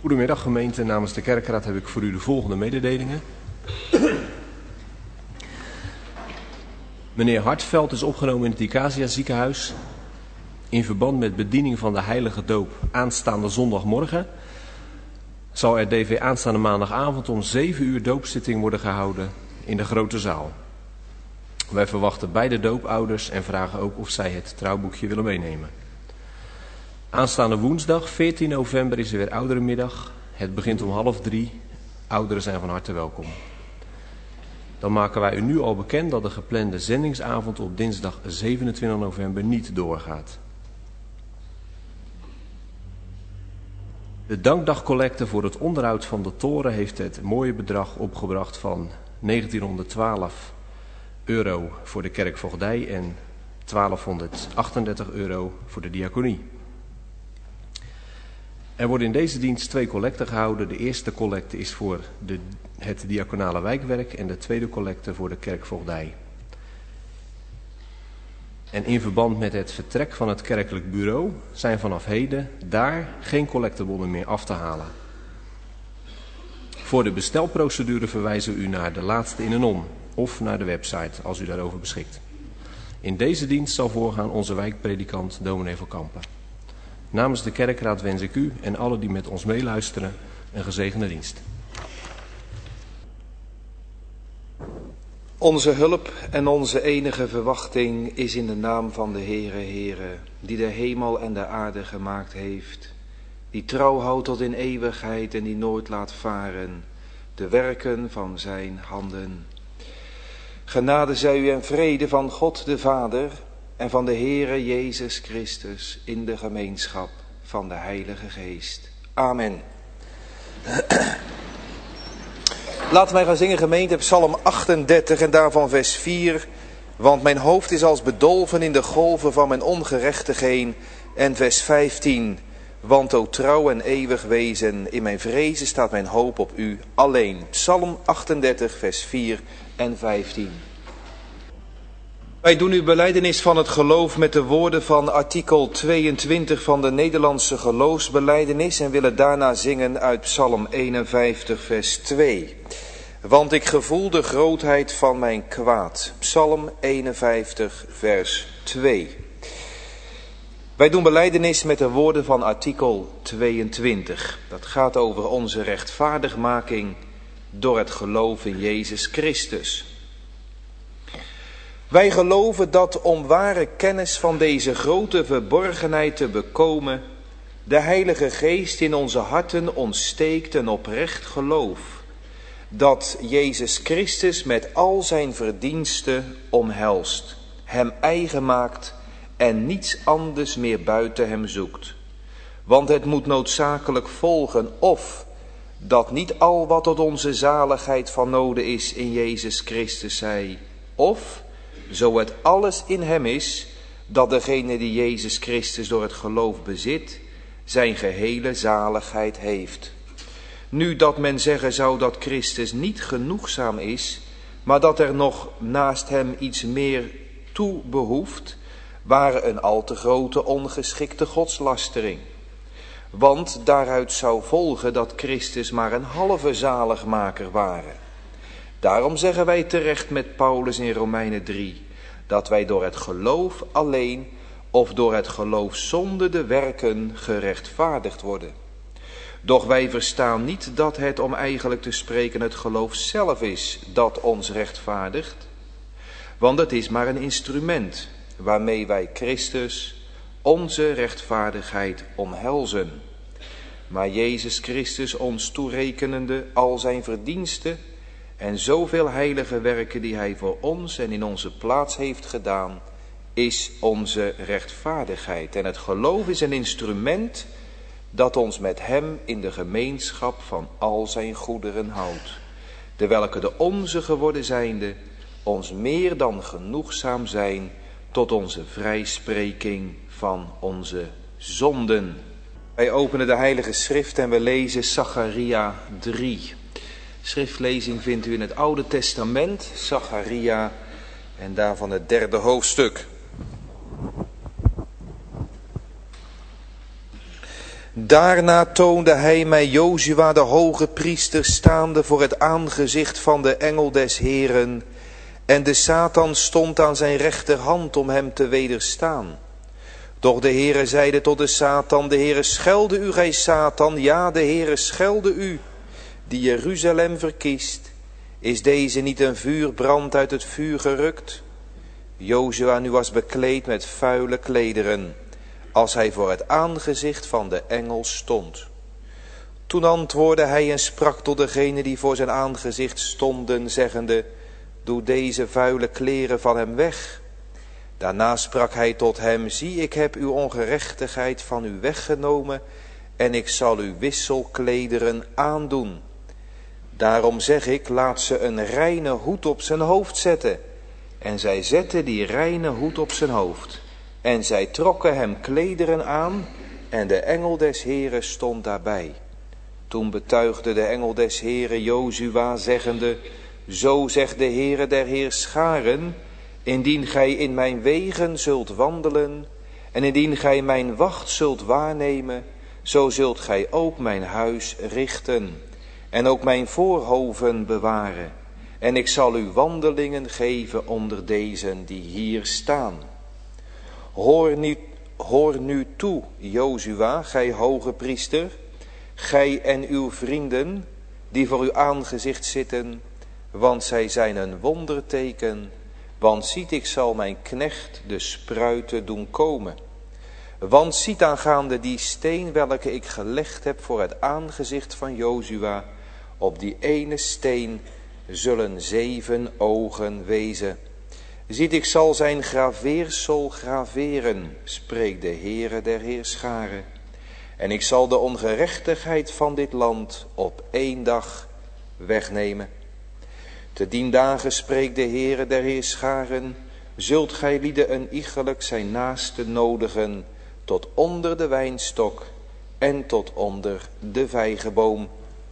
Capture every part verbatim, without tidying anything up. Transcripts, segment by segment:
Goedemiddag gemeente, namens de kerkraad heb ik voor u de volgende mededelingen. Meneer Hartveld is opgenomen in het Icacia ziekenhuis in verband met bediening van de heilige doop aanstaande zondagmorgen. Zal er D V aanstaande maandagavond om zeven uur doopzitting worden gehouden in de grote zaal. Wij verwachten beide doopouders en vragen ook of zij het trouwboekje willen meenemen. Aanstaande woensdag veertien november is er weer ouderenmiddag. Het begint om half drie. Ouderen zijn van harte welkom. Dan maken wij u nu al bekend dat de geplande zendingsavond op dinsdag zevenentwintig november niet doorgaat. De dankdagcollecte voor het onderhoud van de toren heeft het mooie bedrag opgebracht van negentienhonderdtwaalf euro voor de kerkvoogdij en twaalfhonderdachtendertig euro voor de diaconie. Er worden in deze dienst twee collecten gehouden. De eerste collecte is voor de, het diaconale wijkwerk en de tweede collecte voor de kerkvoogdij. En in verband met het vertrek van het kerkelijk bureau zijn vanaf heden daar geen collectebonnen meer af te halen. Voor de bestelprocedure verwijzen we u naar de laatste in en om of naar de website als u daarover beschikt. In deze dienst zal voorgaan onze wijkpredikant dominee van Kampen. Namens de kerkraad wens ik u en alle die met ons meeluisteren een gezegende dienst. Onze hulp en onze enige verwachting is in de naam van de Heere, Heere, die de hemel en de aarde gemaakt heeft, die trouw houdt tot in eeuwigheid en die nooit laat varen de werken van zijn handen. Genade zij u en vrede van God de Vader en van de Heere Jezus Christus in de gemeenschap van de Heilige Geest. Amen. Laten wij gaan zingen, gemeente, Psalm achtendertig en daarvan vers vier. Want mijn hoofd is als bedolven in de golven van mijn ongerechtigheden. En vers vijftien. Want o trouw en eeuwig wezen, in mijn vrezen staat mijn hoop op u alleen. Psalm achtendertig vers vier en vijftien. Wij doen uw belijdenis van het geloof met de woorden van artikel tweeëntwintig van de Nederlandse geloofsbelijdenis en willen daarna zingen uit Psalm eenenvijftig vers twee. Want ik gevoel de grootheid van mijn kwaad. Psalm eenenvijftig vers twee. Wij doen belijdenis met de woorden van artikel tweeëntwintig. Dat gaat over onze rechtvaardigmaking door het geloof in Jezus Christus. Wij geloven dat om ware kennis van deze grote verborgenheid te bekomen, de Heilige Geest in onze harten ontsteekt een oprecht geloof, dat Jezus Christus met al zijn verdiensten omhelst, hem eigen maakt en niets anders meer buiten hem zoekt. Want het moet noodzakelijk volgen of dat niet al wat tot onze zaligheid van noden is in Jezus Christus zij, of zo het alles in hem is, dat degene die Jezus Christus door het geloof bezit, zijn gehele zaligheid heeft. Nu dat men zeggen zou dat Christus niet genoegzaam is, maar dat er nog naast hem iets meer toe behoeft, ware een al te grote ongeschikte godslastering. Want daaruit zou volgen dat Christus maar een halve zaligmaker ware. Daarom zeggen wij terecht met Paulus in Romeinen drie, dat wij door het geloof alleen of door het geloof zonder de werken gerechtvaardigd worden. Doch wij verstaan niet dat het, om eigenlijk te spreken, het geloof zelf is dat ons rechtvaardigt. Want het is maar een instrument waarmee wij Christus, onze rechtvaardigheid, omhelzen. Maar Jezus Christus ons toerekenende al zijn verdiensten en zoveel heilige werken die hij voor ons en in onze plaats heeft gedaan, is onze rechtvaardigheid. En het geloof is een instrument dat ons met hem in de gemeenschap van al zijn goederen houdt, de welke de onze geworden zijnde, ons meer dan genoegzaam zijn tot onze vrijspreking van onze zonden. Wij openen de Heilige Schrift en we lezen Zacharia drie. Schriftlezing vindt u in het Oude Testament, Zacharia, en daarvan het derde hoofdstuk. Daarna toonde hij mij Jozua de hoge priester staande voor het aangezicht van de engel des Heren. En de Satan stond aan zijn rechterhand om hem te wederstaan. Doch de Heere zeide tot de Satan, de Heere schelde u, gij Satan, ja, de Heere schelde u, die Jeruzalem verkiest. Is deze niet een vuurbrand uit het vuur gerukt? Jozua nu was bekleed met vuile klederen, als hij voor het aangezicht van de engel stond. Toen antwoordde hij en sprak tot degenen die voor zijn aangezicht stonden, zeggende, doe deze vuile kleren van hem weg. Daarna sprak hij tot hem, zie, ik heb uw ongerechtigheid van u weggenomen en ik zal u wisselklederen aandoen. Daarom zeg ik, laat ze een reine hoed op zijn hoofd zetten. En zij zetten die reine hoed op zijn hoofd. En zij trokken hem klederen aan en de engel des Heren stond daarbij. Toen betuigde de engel des Heren Jozua, zeggende, zo zegt de Heere der Heerscharen, indien gij in mijn wegen zult wandelen en indien gij mijn wacht zult waarnemen, zo zult gij ook mijn huis richten en ook mijn voorhoven bewaren. En ik zal u wandelingen geven onder dezen die hier staan. Hoor nu, hoor nu toe, Jozua, gij hoge priester, gij en uw vrienden die voor uw aangezicht zitten, want zij zijn een wonderteken. Want ziet, ik zal mijn knecht de spruiten doen komen. Want ziet aangaande die steen welke ik gelegd heb voor het aangezicht van Jozua, op die ene steen zullen zeven ogen wezen. Ziet, ik zal zijn graveersel graveren, spreekt de Heere der Heerscharen. En ik zal de ongerechtigheid van dit land op één dag wegnemen. Te dien dagen, spreekt de Heere der Heerscharen, zult gij lieden een iegelijk zijn naaste nodigen, tot onder de wijnstok en tot onder de vijgenboom.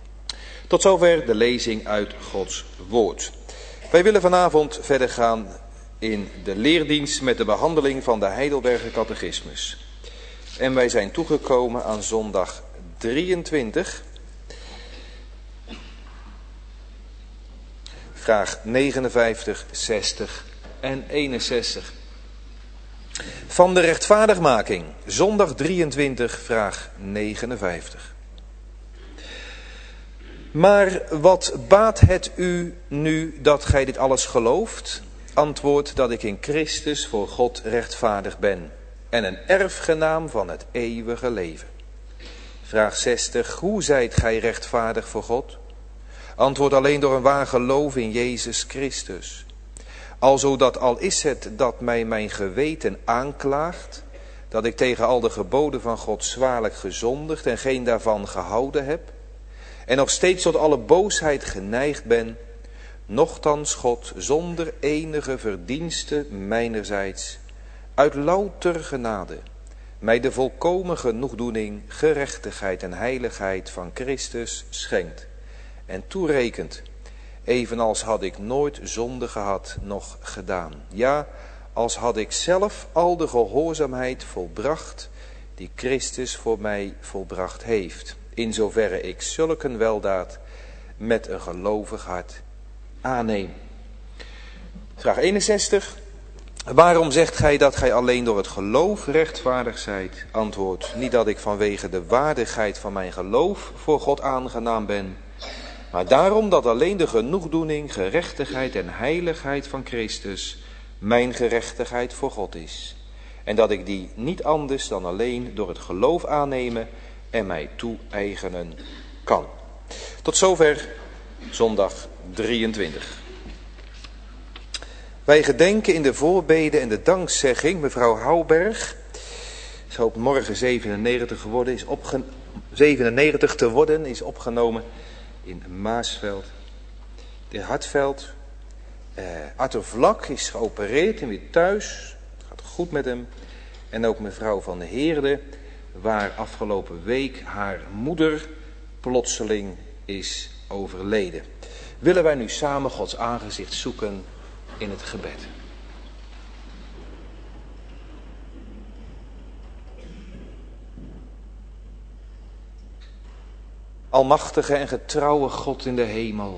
Tot zover de lezing uit Gods woord. Wij willen vanavond verder gaan in de leerdienst met de behandeling van de Heidelberger Catechismus. En wij zijn toegekomen aan zondag drieëntwintig. Vraag negenenvijftig, zestig en eenenzestig. Van de rechtvaardigmaking, zondag drieëntwintig, vraag negenenvijftig. Maar wat baat het u nu dat gij dit alles gelooft? Antwoord dat ik in Christus voor God rechtvaardig ben en een erfgenaam van het eeuwige leven. Vraag zestig. Hoe zijt gij rechtvaardig voor God? Antwoord alleen door een waar geloof in Jezus Christus. Alzo dat al is het dat mij mijn geweten aanklaagt, dat ik tegen al de geboden van God zwaarlijk gezondigd en geen daarvan gehouden heb, en nog steeds tot alle boosheid geneigd ben, nochtans God zonder enige verdienste mijnerzijds, uit louter genade, mij de volkomen genoegdoening, gerechtigheid en heiligheid van Christus schenkt en toerekent, evenals had ik nooit zonde gehad, noch gedaan. Ja, als had ik zelf al de gehoorzaamheid volbracht, die Christus voor mij volbracht heeft, in zoverre ik zulk een weldaad met een gelovig hart aanneem. Vraag eenenzestig. Waarom zegt gij dat gij alleen door het geloof rechtvaardig zijt? Antwoord, niet dat ik vanwege de waardigheid van mijn geloof voor God aangenaam ben, maar daarom dat alleen de genoegdoening, gerechtigheid en heiligheid van Christus mijn gerechtigheid voor God is. En dat ik die niet anders dan alleen door het geloof aannemen en mij toe-eigenen kan. Tot zover zondag drieëntwintig. Wij gedenken in de voorbeden en de dankzegging mevrouw Houberg. Ze hoopt morgen zevenennegentig geworden, is opge... zevenennegentig te worden, is opgenomen in Maasveld. De heer Hartveld. Uh, Arthur Vlak is geopereerd en weer thuis. Het gaat goed met hem. En ook mevrouw van de Heerde, waar afgelopen week haar moeder plotseling is overleden. Willen wij nu samen Gods aangezicht zoeken in het gebed. Almachtige en getrouwe God in de hemel.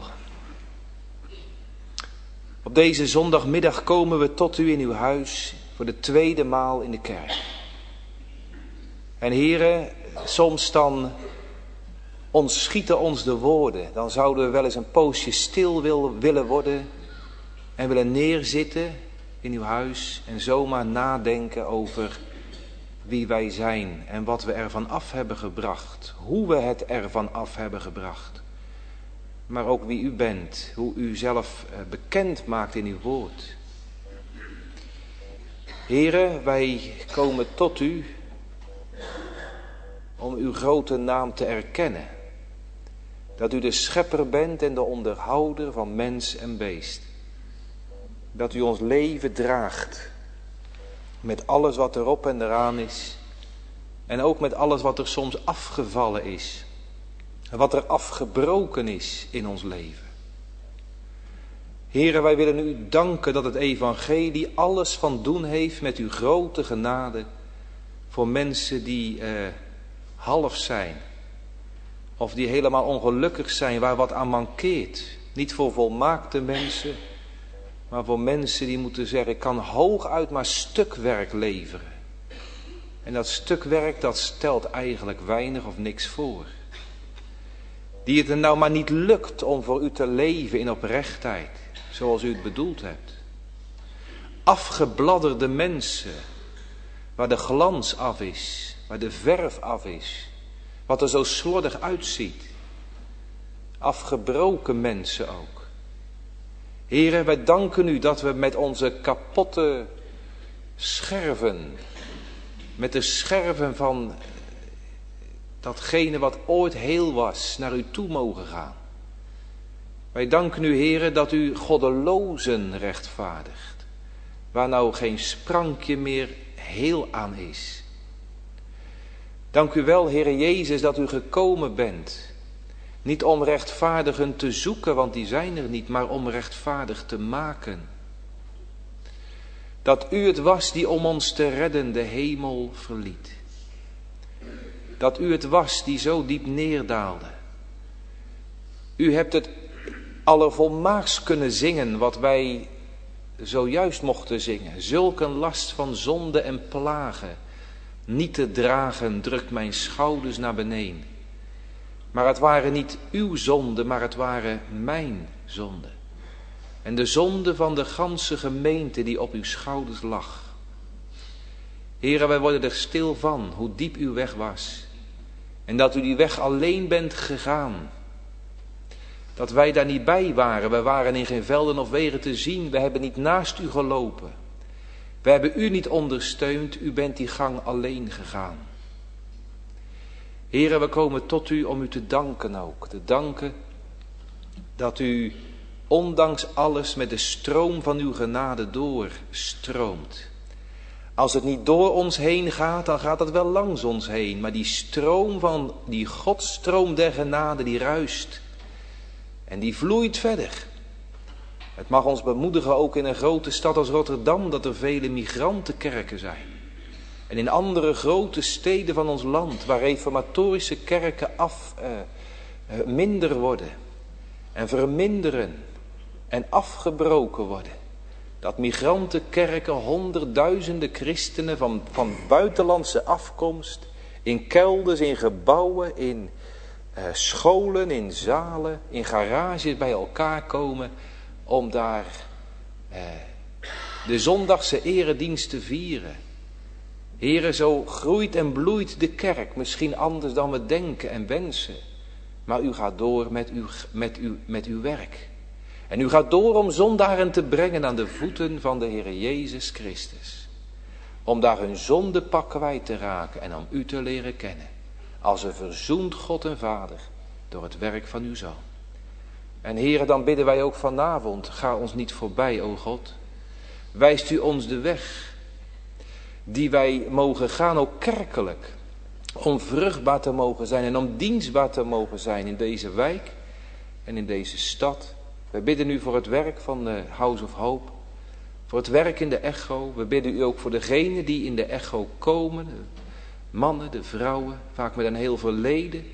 Op deze zondagmiddag komen we tot u in uw huis voor de tweede maal in de kerk. En heren, soms dan ontschieten ons de woorden. Dan zouden we wel eens een poosje stil wil, willen worden en willen neerzitten in uw huis en zomaar nadenken over wie wij zijn en wat we ervan af hebben gebracht. Hoe we het ervan af hebben gebracht. Maar ook wie u bent, hoe u zelf bekend maakt in uw woord. Heren, wij komen tot u om uw grote naam te erkennen. Dat u de schepper bent en de onderhouder van mens en beest. Dat u ons leven draagt. Met alles wat erop en eraan is. En ook met alles wat er soms afgevallen is. En wat er afgebroken is in ons leven. Heren, wij willen u danken dat het evangelie alles van doen heeft met uw grote genade. Voor mensen die eh, half zijn. Of die helemaal ongelukkig zijn, waar wat aan mankeert. Niet voor volmaakte mensen, maar voor mensen die moeten zeggen, ik kan hooguit maar stukwerk leveren. En dat stukwerk, dat stelt eigenlijk weinig of niks voor. Die het er nou maar niet lukt om voor u te leven in oprechtheid, zoals u het bedoeld hebt. Afgebladderde mensen, waar de glans af is, waar de verf af is. Wat er zo slordig uitziet. Afgebroken mensen ook. Heren, wij danken u dat we met onze kapotte scherven, met de scherven van datgene wat ooit heel was, naar u toe mogen gaan. Wij danken u, heren, dat u goddelozen rechtvaardigt, waar nou geen sprankje meer heel aan is. Dank u wel, Heere Jezus, dat u gekomen bent. Niet om rechtvaardigen te zoeken, want die zijn er niet, maar om rechtvaardig te maken. Dat u het was die om ons te redden de hemel verliet. Dat u het was die zo diep neerdaalde. U hebt het allervolmaakst kunnen zingen wat wij zojuist mochten zingen. Zulk een last van zonde en plagen. Niet te dragen drukt mijn schouders naar beneden. Maar het waren niet uw zonden, maar het waren mijn zonden. En de zonde van de ganse gemeente die op uw schouders lag. Heren, wij worden er stil van hoe diep uw weg was. En dat u die weg alleen bent gegaan. Dat wij daar niet bij waren. We waren in geen velden of wegen te zien. We hebben niet naast u gelopen. We hebben u niet ondersteund, u bent die gang alleen gegaan. Heren, we komen tot u om u te danken ook. Te danken dat u ondanks alles met de stroom van uw genade doorstroomt. Als het niet door ons heen gaat, dan gaat het wel langs ons heen. Maar die stroom van, die Godstroom der genade, die ruist. En die vloeit verder. Het mag ons bemoedigen ook in een grote stad als Rotterdam dat er vele migrantenkerken zijn. En in andere grote steden van ons land waar reformatorische kerken af, eh, eh, minder worden. En verminderen. En afgebroken worden. Dat migrantenkerken honderdduizenden christenen van, van buitenlandse afkomst. In kelders, in gebouwen, in eh, scholen, in zalen, in garages bij elkaar komen. Om daar eh, de zondagse eredienst te vieren. Heren, zo groeit en bloeit de kerk. Misschien anders dan we denken en wensen. Maar u gaat door met uw, met uw, met uw werk. En u gaat door om zondaren te brengen aan de voeten van de Heere Jezus Christus. Om daar hun zondepak kwijt te raken en om u te leren kennen. Als een verzoend God en Vader door het werk van uw Zoon. En Heere, dan bidden wij ook vanavond, ga ons niet voorbij, o God. Wijst u ons de weg die wij mogen gaan, ook kerkelijk. Om vruchtbaar te mogen zijn en om dienstbaar te mogen zijn in deze wijk en in deze stad. We bidden u voor het werk van de House of Hope. Voor het werk in de Echo. We bidden u ook voor degenen die in de Echo komen. De mannen, de vrouwen, vaak met een heel verleden.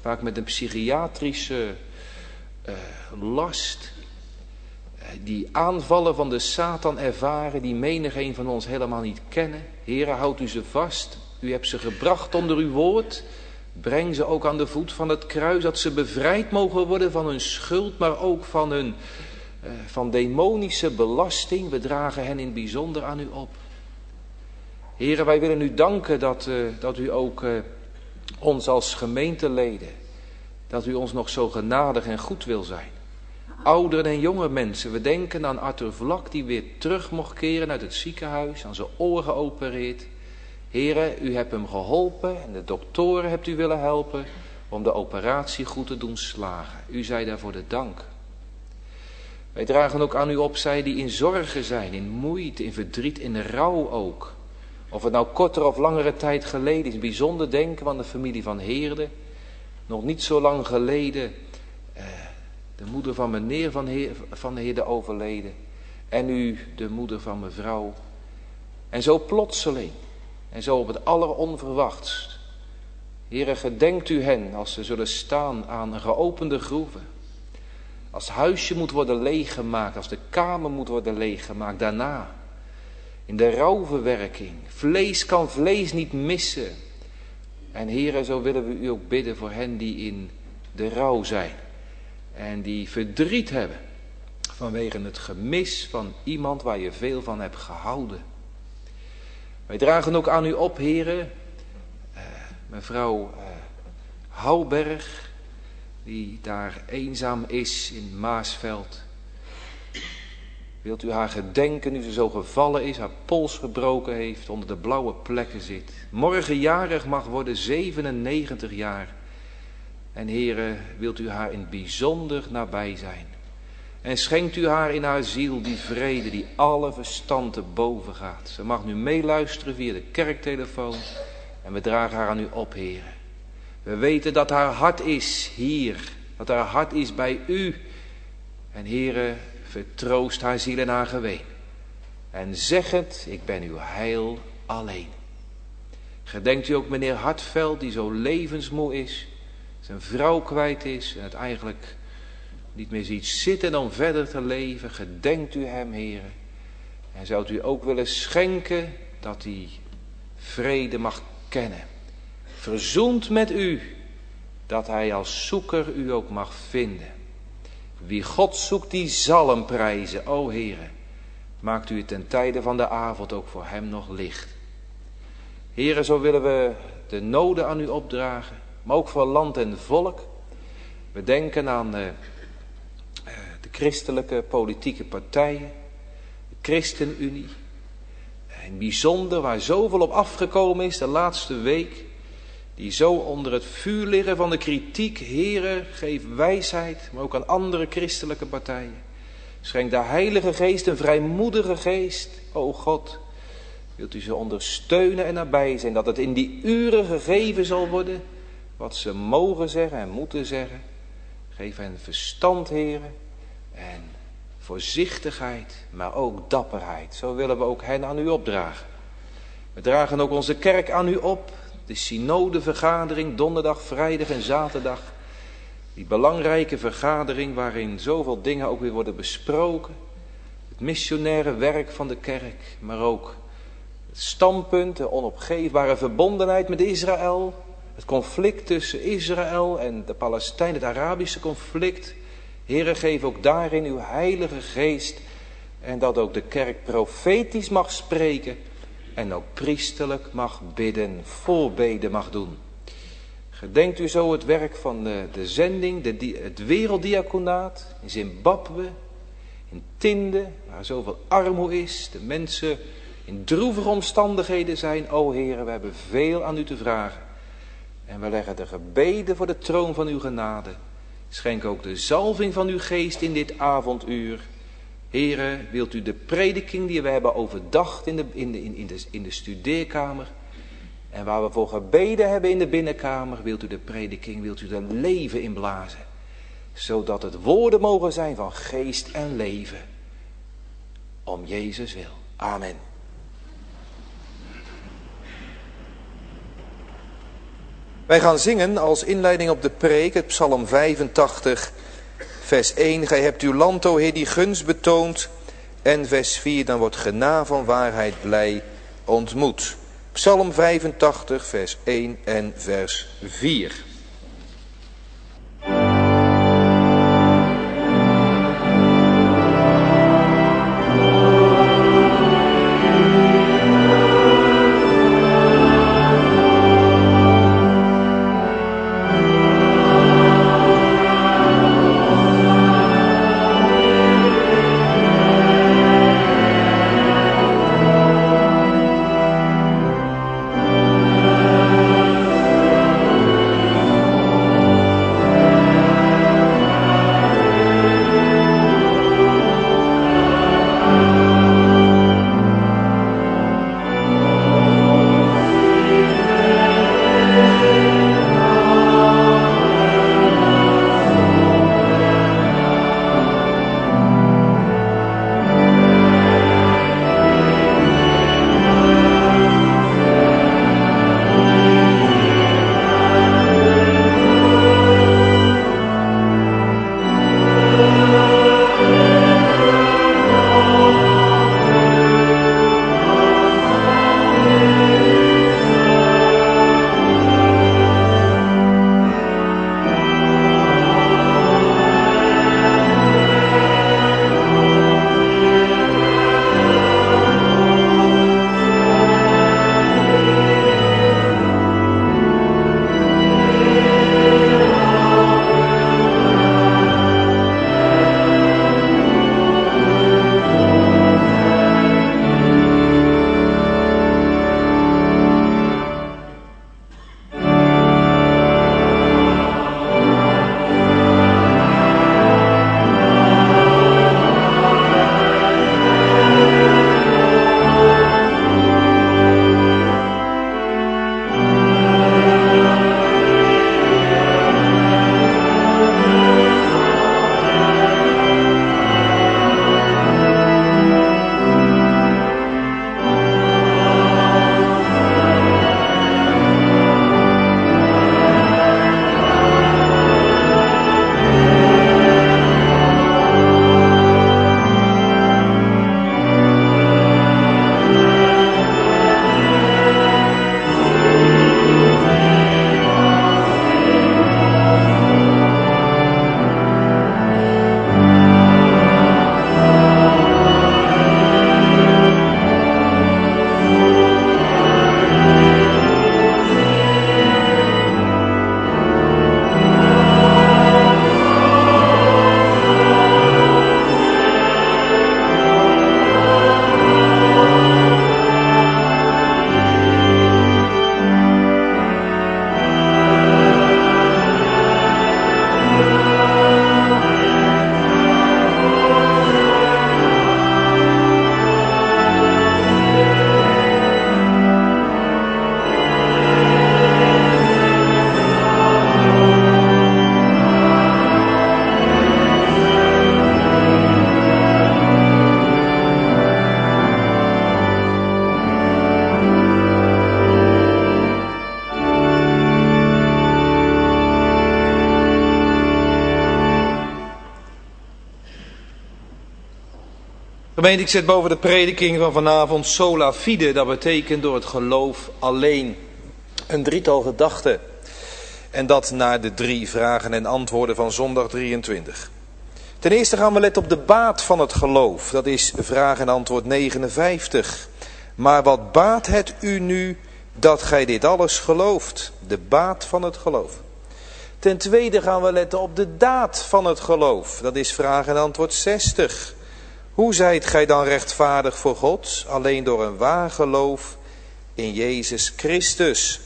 vaak met een psychiatrische uh, last, uh, die aanvallen van de Satan ervaren, die menig een van ons helemaal niet kennen. Heere, houdt u ze vast. U hebt ze gebracht onder uw woord. Breng ze ook aan de voet van het kruis, dat ze bevrijd mogen worden van hun schuld, maar ook van hun uh, van demonische belasting. We dragen hen in het bijzonder aan u op. Heren, wij willen u danken dat, uh, dat u ook uh, ons als gemeenteleden, dat u ons nog zo genadig en goed wil zijn. Ouderen en jonge mensen, we denken aan Arthur Vlak die weer terug mocht keren uit het ziekenhuis, aan zijn oor geopereerd. Heren, u hebt hem geholpen en de doktoren hebt u willen helpen om de operatie goed te doen slagen. U zij daarvoor de dank. Wij dragen ook aan u op, zij die in zorgen zijn, in moeite, in verdriet, in rouw ook. Of het nou korter of langere tijd geleden is. Bijzonder denken aan de familie van Heerde. Nog niet zo lang geleden eh, de moeder van meneer van, Heer, van Heerde overleden. En nu de moeder van mevrouw. En zo plotseling. En zo op het alleronverwachtst. Heere, gedenkt u hen als ze zullen staan aan geopende groeven. Als het huisje moet worden leeggemaakt. Als de kamer moet worden leeggemaakt. Daarna. In de rouwverwerking. Vlees kan vlees niet missen. En Heere, zo willen we u ook bidden voor hen die in de rouw zijn. En die verdriet hebben. Vanwege het gemis van iemand waar je veel van hebt gehouden. Wij dragen ook aan u op, Heere. Uh, mevrouw uh, Houberg. Die daar eenzaam is in Maasveld. Wilt u haar gedenken nu ze zo gevallen is, haar pols gebroken heeft, onder de blauwe plekken zit. Morgen jarig mag worden, zevenennegentig jaar. En Heere, wilt u haar in het bijzonder nabij zijn. En schenkt u haar in haar ziel die vrede die alle verstand te boven gaat. Ze mag nu meeluisteren via de kerktelefoon. En we dragen haar aan u op, Heere. We weten dat haar hart is hier. Dat haar hart is bij u. En Heere, vertroost haar ziel en haar geween. En zeg het, ik ben uw heil alleen. Gedenkt u ook meneer Hartveld, die zo levensmoe is. Zijn vrouw kwijt is. En het eigenlijk niet meer ziet zitten om verder te leven. Gedenkt u hem, Heere. En zou u ook willen schenken dat hij vrede mag kennen. Verzoend met u. Dat hij als zoeker u ook mag vinden. Wie God zoekt, die zal hem prijzen. O Heere, maakt u het ten tijde van de avond ook voor hem nog licht. Heere, zo willen we de noden aan u opdragen. Maar ook voor land en volk. We denken aan uh, de christelijke politieke partijen. De ChristenUnie. In het bijzonder waar zoveel op afgekomen is de laatste week. Die zo onder het vuur liggen van de kritiek. Heere, geef wijsheid, maar ook aan andere christelijke partijen. Schenk de Heilige Geest, een vrijmoedige geest. O God, wilt u ze ondersteunen en nabij zijn. Dat het in die uren gegeven zal worden. Wat ze mogen zeggen en moeten zeggen. Geef hen verstand, Heere. En voorzichtigheid, maar ook dapperheid. Zo willen we ook hen aan u opdragen. We dragen ook onze kerk aan u op. De synodevergadering, donderdag, vrijdag en zaterdag. Die belangrijke vergadering waarin zoveel dingen ook weer worden besproken. Het missionaire werk van de kerk, maar ook het standpunt, de onopgeefbare verbondenheid met Israël. Het conflict tussen Israël en de Palestijnen, het Arabische conflict. Heere, geef ook daarin uw Heilige Geest. En dat ook de kerk profetisch mag spreken. En ook priesterlijk mag bidden, voorbeden mag doen. Gedenkt u zo het werk van de, de zending, de, het werelddiaconaat in Zimbabwe, in Tinde, waar zoveel armoede is, de mensen in droevige omstandigheden zijn. O Heere, we hebben veel aan u te vragen. En we leggen de gebeden voor de troon van uw genade. Schenk ook de zalving van uw geest in dit avonduur. Heere, wilt u de prediking die we hebben overdacht in de, in, de, in, de, in de studeerkamer. En waar we voor gebeden hebben in de binnenkamer. Wilt u de prediking, wilt u er leven in blazen. Zodat het woorden mogen zijn van geest en leven. Om Jezus wil. Amen. Wij gaan zingen als inleiding op de preek het Psalm vijfentachtig, vers één. Gij hebt uw land, o Heer, die gunst betoond. En vers vier, dan wordt gena van waarheid blij ontmoet. Psalm vijfentachtig, vers één en vers vier. Gemeente, ik zet boven de prediking van vanavond sola fide. Dat betekent door het geloof alleen. Een drietal gedachten. En dat naar de drie vragen en antwoorden van zondag drieëntwintig. Ten eerste gaan we letten op de baat van het geloof. Dat is vraag en antwoord negenenvijftig. Maar wat baat het u nu dat gij dit alles gelooft? De baat van het geloof. Ten tweede gaan we letten op de daad van het geloof. Dat is vraag en antwoord zestig. Hoe zijt gij dan rechtvaardig voor God? Alleen door een waar geloof in Jezus Christus.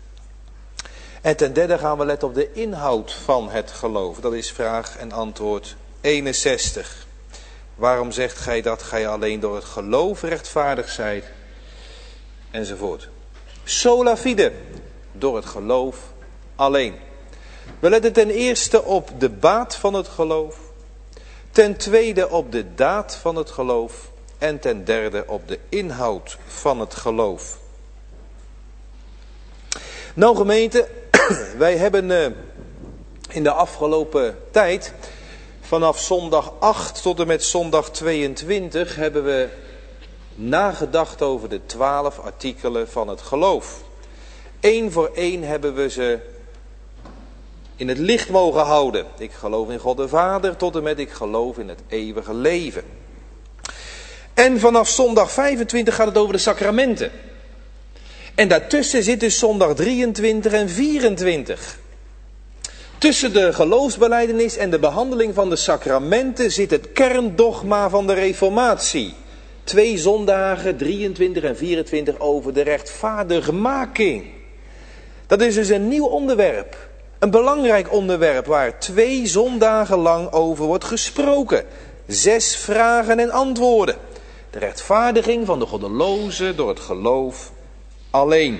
En ten derde gaan we letten op de inhoud van het geloof. Dat is vraag en antwoord eenenzestig. Waarom zegt gij dat gij alleen door het geloof rechtvaardig zijt? Enzovoort. Sola fide, door het geloof alleen. We letten ten eerste op de baat van het geloof. Ten tweede op de daad van het geloof. En ten derde op de inhoud van het geloof. Nou gemeente, wij hebben uh, in de afgelopen tijd, vanaf zondag acht tot en met zondag tweeëntwintig, hebben we nagedacht over de twaalf artikelen van het geloof. Eén voor één hebben we ze in het licht mogen houden. Ik geloof in God de Vader tot en met ik geloof in het eeuwige leven. En vanaf zondag vijfentwintig gaat het over de sacramenten. En daartussen zit dus zondag drieëntwintig en vierentwintig. Tussen de geloofsbelijdenis en de behandeling van de sacramenten zit het kerndogma van de reformatie. Twee zondagen, drieëntwintig en vierentwintig, over de rechtvaardigmaking. Dat is dus een nieuw onderwerp. Een belangrijk onderwerp waar twee zondagen lang over wordt gesproken. Zes vragen en antwoorden. De rechtvaardiging van de goddelozen door het geloof alleen.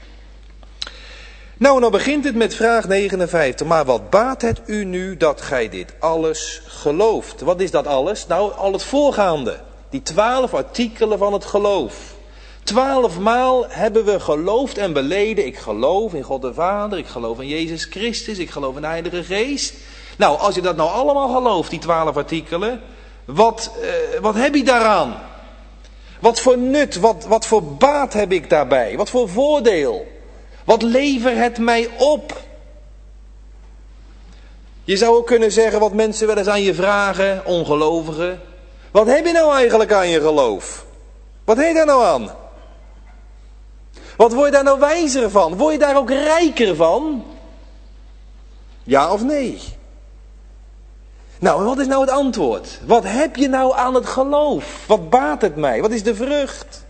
Nou, nou begint het met vraag negenenvijftig. Maar wat baat het u nu dat gij dit alles gelooft? Wat is dat alles? Nou, al het voorgaande. Die twaalf artikelen van het geloof. Twaalfmaal hebben we geloofd en beleden. Ik geloof in God de Vader. Ik geloof in Jezus Christus. Ik geloof in de Heilige Geest. Nou, als je dat nou allemaal gelooft, die twaalf artikelen. Wat, uh, wat heb je daaraan? Wat voor nut, wat, wat voor baat heb ik daarbij? Wat voor voordeel? Wat levert het mij op? Je zou ook kunnen zeggen wat mensen wel eens aan je vragen, ongelovigen. Wat heb je nou eigenlijk aan je geloof? Wat heb je daar nou aan? Wat word je daar nou wijzer van? Word je daar ook rijker van? Ja of nee? Nou, en wat is nou het antwoord? Wat heb je nou aan het geloof? Wat baat het mij? Wat is de vrucht?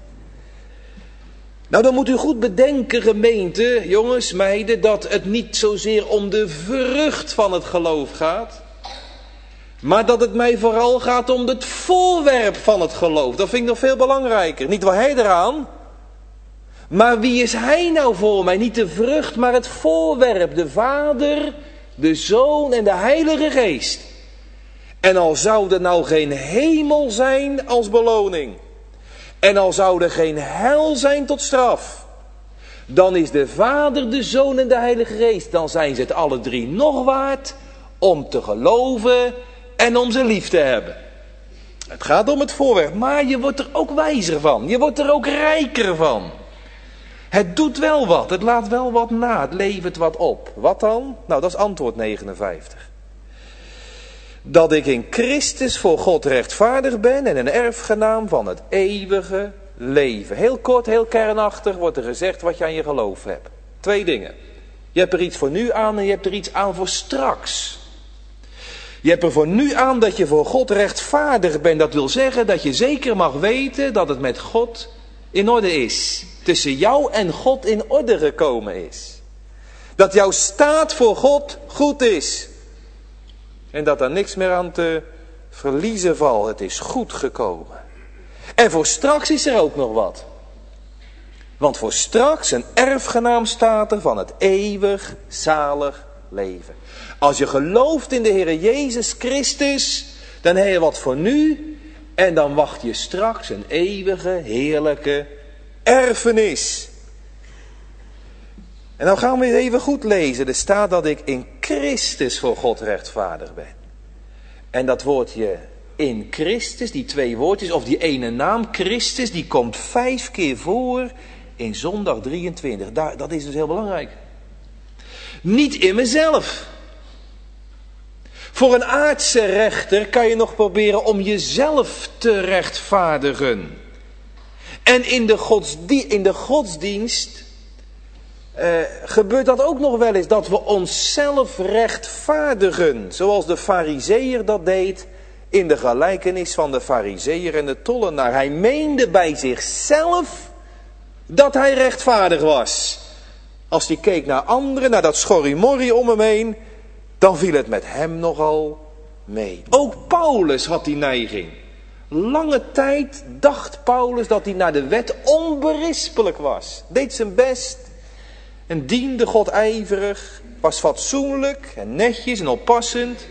Nou, dan moet u goed bedenken, gemeente, jongens, meiden, dat het niet zozeer om de vrucht van het geloof gaat. Maar dat het mij vooral gaat om het voorwerp van het geloof. Dat vind ik nog veel belangrijker. Niet wat hij eraan. Maar wie is hij nou voor mij? Niet de vrucht, maar het voorwerp. De Vader, de Zoon en de Heilige Geest. En al zou er nou geen hemel zijn als beloning. En al zou er geen hel zijn tot straf. Dan is de Vader, de Zoon en de Heilige Geest. Dan zijn ze het alle drie nog waard om te geloven en om ze lief te hebben. Het gaat om het voorwerp, maar je wordt er ook wijzer van. Je wordt er ook rijker van. Het doet wel wat, het laat wel wat na, het levert wat op. Wat dan? Nou, dat is antwoord negenenvijftig. Dat ik in Christus voor God rechtvaardig ben en een erfgenaam van het eeuwige leven. Heel kort, heel kernachtig wordt er gezegd wat je aan je geloof hebt. Twee dingen. Je hebt er iets voor nu aan en je hebt er iets aan voor straks. Je hebt er voor nu aan dat je voor God rechtvaardig bent. Dat wil zeggen dat je zeker mag weten dat het met God in orde is. Tussen jou en God in orde gekomen is. Dat jouw staat voor God goed is. En dat er niks meer aan te verliezen valt. Het is goed gekomen. En voor straks is er ook nog wat. Want voor straks een erfgenaam staat er van het eeuwig zalig leven. Als je gelooft in de Heer Jezus Christus, dan heb je wat voor nu. En dan wacht je straks een eeuwige, heerlijke erfenis. En dan gaan we het even goed lezen. Er staat dat ik in Christus voor God rechtvaardig ben. En dat woordje in Christus, die twee woordjes, of die ene naam Christus, die komt vijf keer voor in zondag drieëntwintig. Daar, dat is dus heel belangrijk. Niet in mezelf. Voor een aardse rechter kan je nog proberen om jezelf te rechtvaardigen. En in de, godsdien, in de godsdienst uh, gebeurt dat ook nog wel eens, dat we onszelf rechtvaardigen. Zoals de farizeeër dat deed in de gelijkenis van de farizeeër en de tollenaar. Hij meende bij zichzelf dat hij rechtvaardig was. Als hij keek naar anderen, naar dat schorrimorrie om hem heen, dan viel het met hem nogal mee. Ook Paulus had die neiging. Lange tijd dacht Paulus dat hij naar de wet onberispelijk was. Deed zijn best en diende God ijverig. Was fatsoenlijk en netjes en oppassend.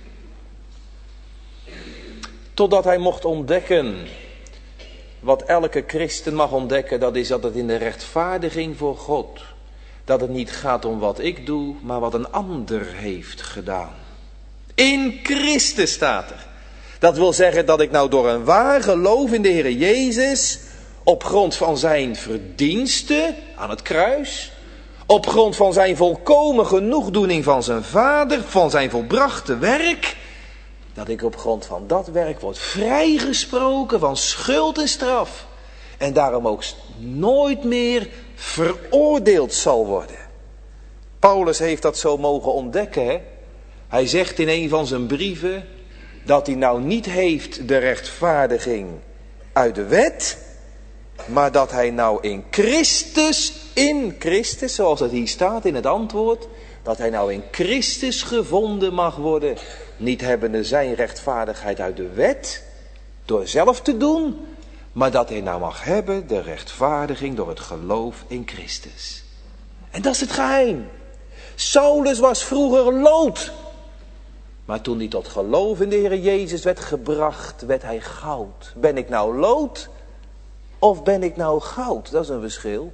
Totdat hij mocht ontdekken. Wat elke christen mag ontdekken, dat is dat het in de rechtvaardiging voor God dat het niet gaat om wat ik doe, maar wat een ander heeft gedaan. In Christus staat er. Dat wil zeggen dat ik nou door een waar geloof in de Heer Jezus, op grond van zijn verdiensten aan het kruis, op grond van zijn volkomen genoegdoening van zijn Vader, van zijn volbrachte werk, dat ik op grond van dat werk word vrijgesproken van schuld en straf. En daarom ook nooit meer veroordeeld zal worden. Paulus heeft dat zo mogen ontdekken. Hè? Hij zegt in een van zijn brieven dat hij nou niet heeft de rechtvaardiging uit de wet, maar dat hij nou in Christus, in Christus, zoals het hier staat in het antwoord, dat hij nou in Christus gevonden mag worden, niet hebbende zijn rechtvaardigheid uit de wet, door zelf te doen, maar dat hij nou mag hebben de rechtvaardiging door het geloof in Christus. En dat is het geheim. Saulus was vroeger lood, maar toen hij tot geloof in de Heer Jezus werd gebracht, werd hij goud. Ben ik nou lood of ben ik nou goud? Dat is een verschil.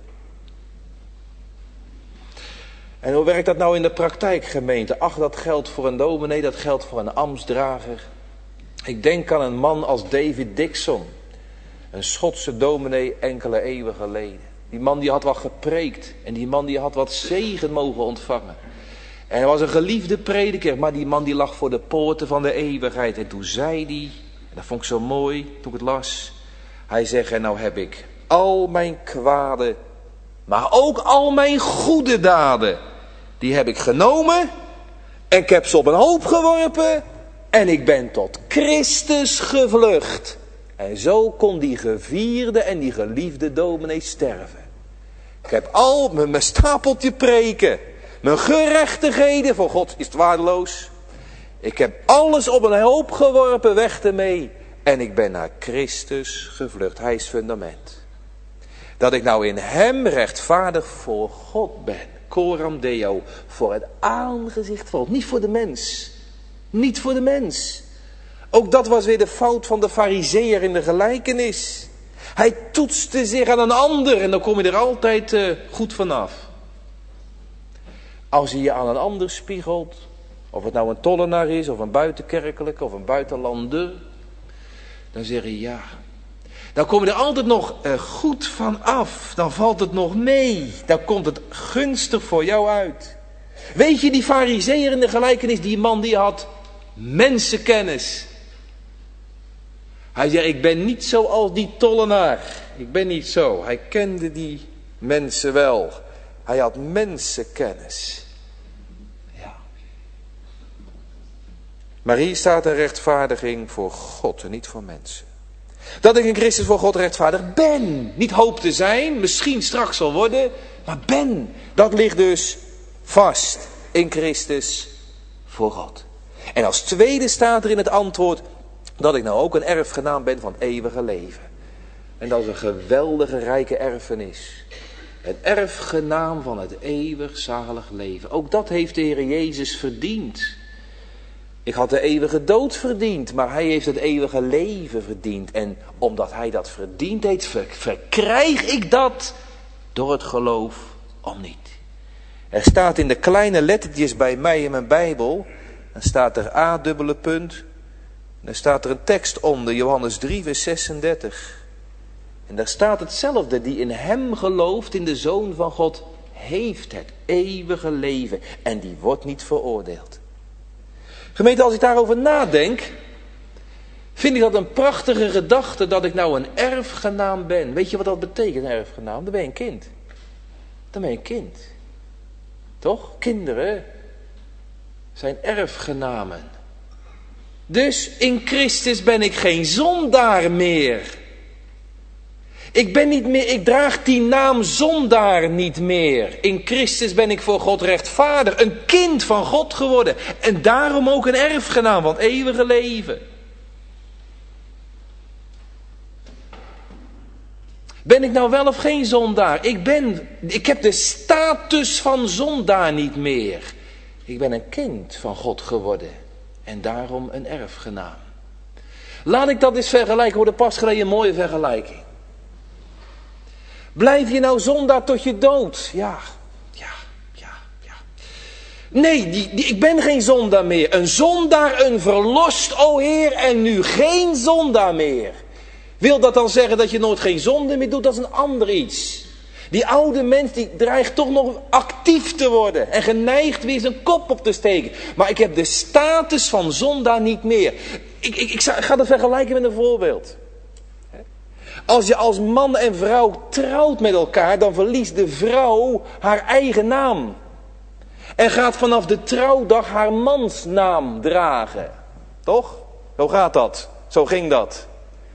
En hoe werkt dat nou in de praktijk, gemeente? Ach, dat geldt voor een dominee, dat geldt voor een ambtsdrager. Ik denk aan een man als David Dixon, een Schotse dominee enkele eeuwen geleden. Die man die had wat gepreekt en die man die had wat zegen mogen ontvangen. En hij was een geliefde prediker, maar die man die lag voor de poorten van de eeuwigheid. En toen zei hij, en dat vond ik zo mooi toen ik het las, hij zegt, en nou heb ik al mijn kwade, maar ook al mijn goede daden, die heb ik genomen en ik heb ze op een hoop geworpen en ik ben tot Christus gevlucht. En zo kon die gevierde en die geliefde dominee sterven. Ik heb al mijn, mijn stapeltje preken, mijn gerechtigheden, voor God is het waardeloos. Ik heb alles op een hoop geworpen, weg ermee. En ik ben naar Christus gevlucht. Hij is fundament. Dat ik nou in hem rechtvaardig voor God ben. Coram Deo. Voor het aangezicht van God. Niet voor de mens. Niet voor de mens. Ook dat was weer de fout van de farizeeër in de gelijkenis. Hij toetste zich aan een ander en dan kom je er altijd uh, goed vanaf. Als hij je aan een ander spiegelt, of het nou een tollenaar is, of een buitenkerkelijke, of een buitenlander, dan zeg je ja. Dan kom je er altijd nog uh, goed van af. Dan valt het nog mee. Dan komt het gunstig voor jou uit. Weet je, die farizeeër in de gelijkenis, die man die had mensenkennis. Hij zei, ik ben niet zoals die tollenaar. Ik ben niet zo. Hij kende die mensen wel. Hij had mensenkennis. Ja. Maar hier staat een rechtvaardiging voor God en niet voor mensen. Dat ik in Christus voor God rechtvaardig ben. Niet hoop te zijn, misschien straks zal worden, maar ben. Dat ligt dus vast in Christus voor God. En als tweede staat er in het antwoord dat ik nou ook een erfgenaam ben van eeuwige leven. En dat is een geweldige rijke erfenis. Een erfgenaam van het eeuwig zalig leven. Ook dat heeft de Heer Jezus verdiend. Ik had de eeuwige dood verdiend, maar hij heeft het eeuwige leven verdiend. En omdat hij dat verdiend heeft, verkrijg ik dat door het geloof om niet. Er staat in de kleine lettertjes bij mij in mijn Bijbel, dan staat er A dubbele punt. En dan staat er een tekst onder, Johannes drie vers zesendertig. En daar staat hetzelfde, die in hem gelooft, in de Zoon van God, heeft het eeuwige leven. En die wordt niet veroordeeld. Gemeente, als ik daarover nadenk, vind ik dat een prachtige gedachte dat ik nou een erfgenaam ben. Weet je wat dat betekent, een erfgenaam? Dan ben je een kind. Dan ben je een kind. Toch? Kinderen zijn erfgenamen. Dus in Christus ben ik geen zondaar meer. Ik ben niet meer, ik draag die naam zondaar niet meer. In Christus ben ik voor God rechtvaardig, een kind van God geworden. En daarom ook een erfgenaam van het eeuwige leven. Ben ik nou wel of geen zondaar? Ik ben, ik heb de status van zondaar niet meer. Ik ben een kind van God geworden. En daarom een erfgenaam. Laat ik dat eens vergelijken. Hoor, de pas geleden een mooie vergelijking. Blijf je nou zondaar tot je dood? Ja, ja. Nee, die, die, ik ben geen zondaar meer. Een zondaar, een verlost, o Heer, en nu geen zondaar meer. Wil dat dan zeggen dat je nooit geen zonde meer doet? Dat is een ander iets. Die oude mens die dreigt toch nog actief te worden. En geneigd weer zijn kop op te steken. Maar ik heb de status van zondaar niet meer. Ik, ik, ik ga dat vergelijken met een voorbeeld. Als je als man en vrouw trouwt met elkaar, dan verliest de vrouw haar eigen naam. En gaat vanaf de trouwdag haar mansnaam dragen. Toch? Zo gaat dat. Zo ging dat.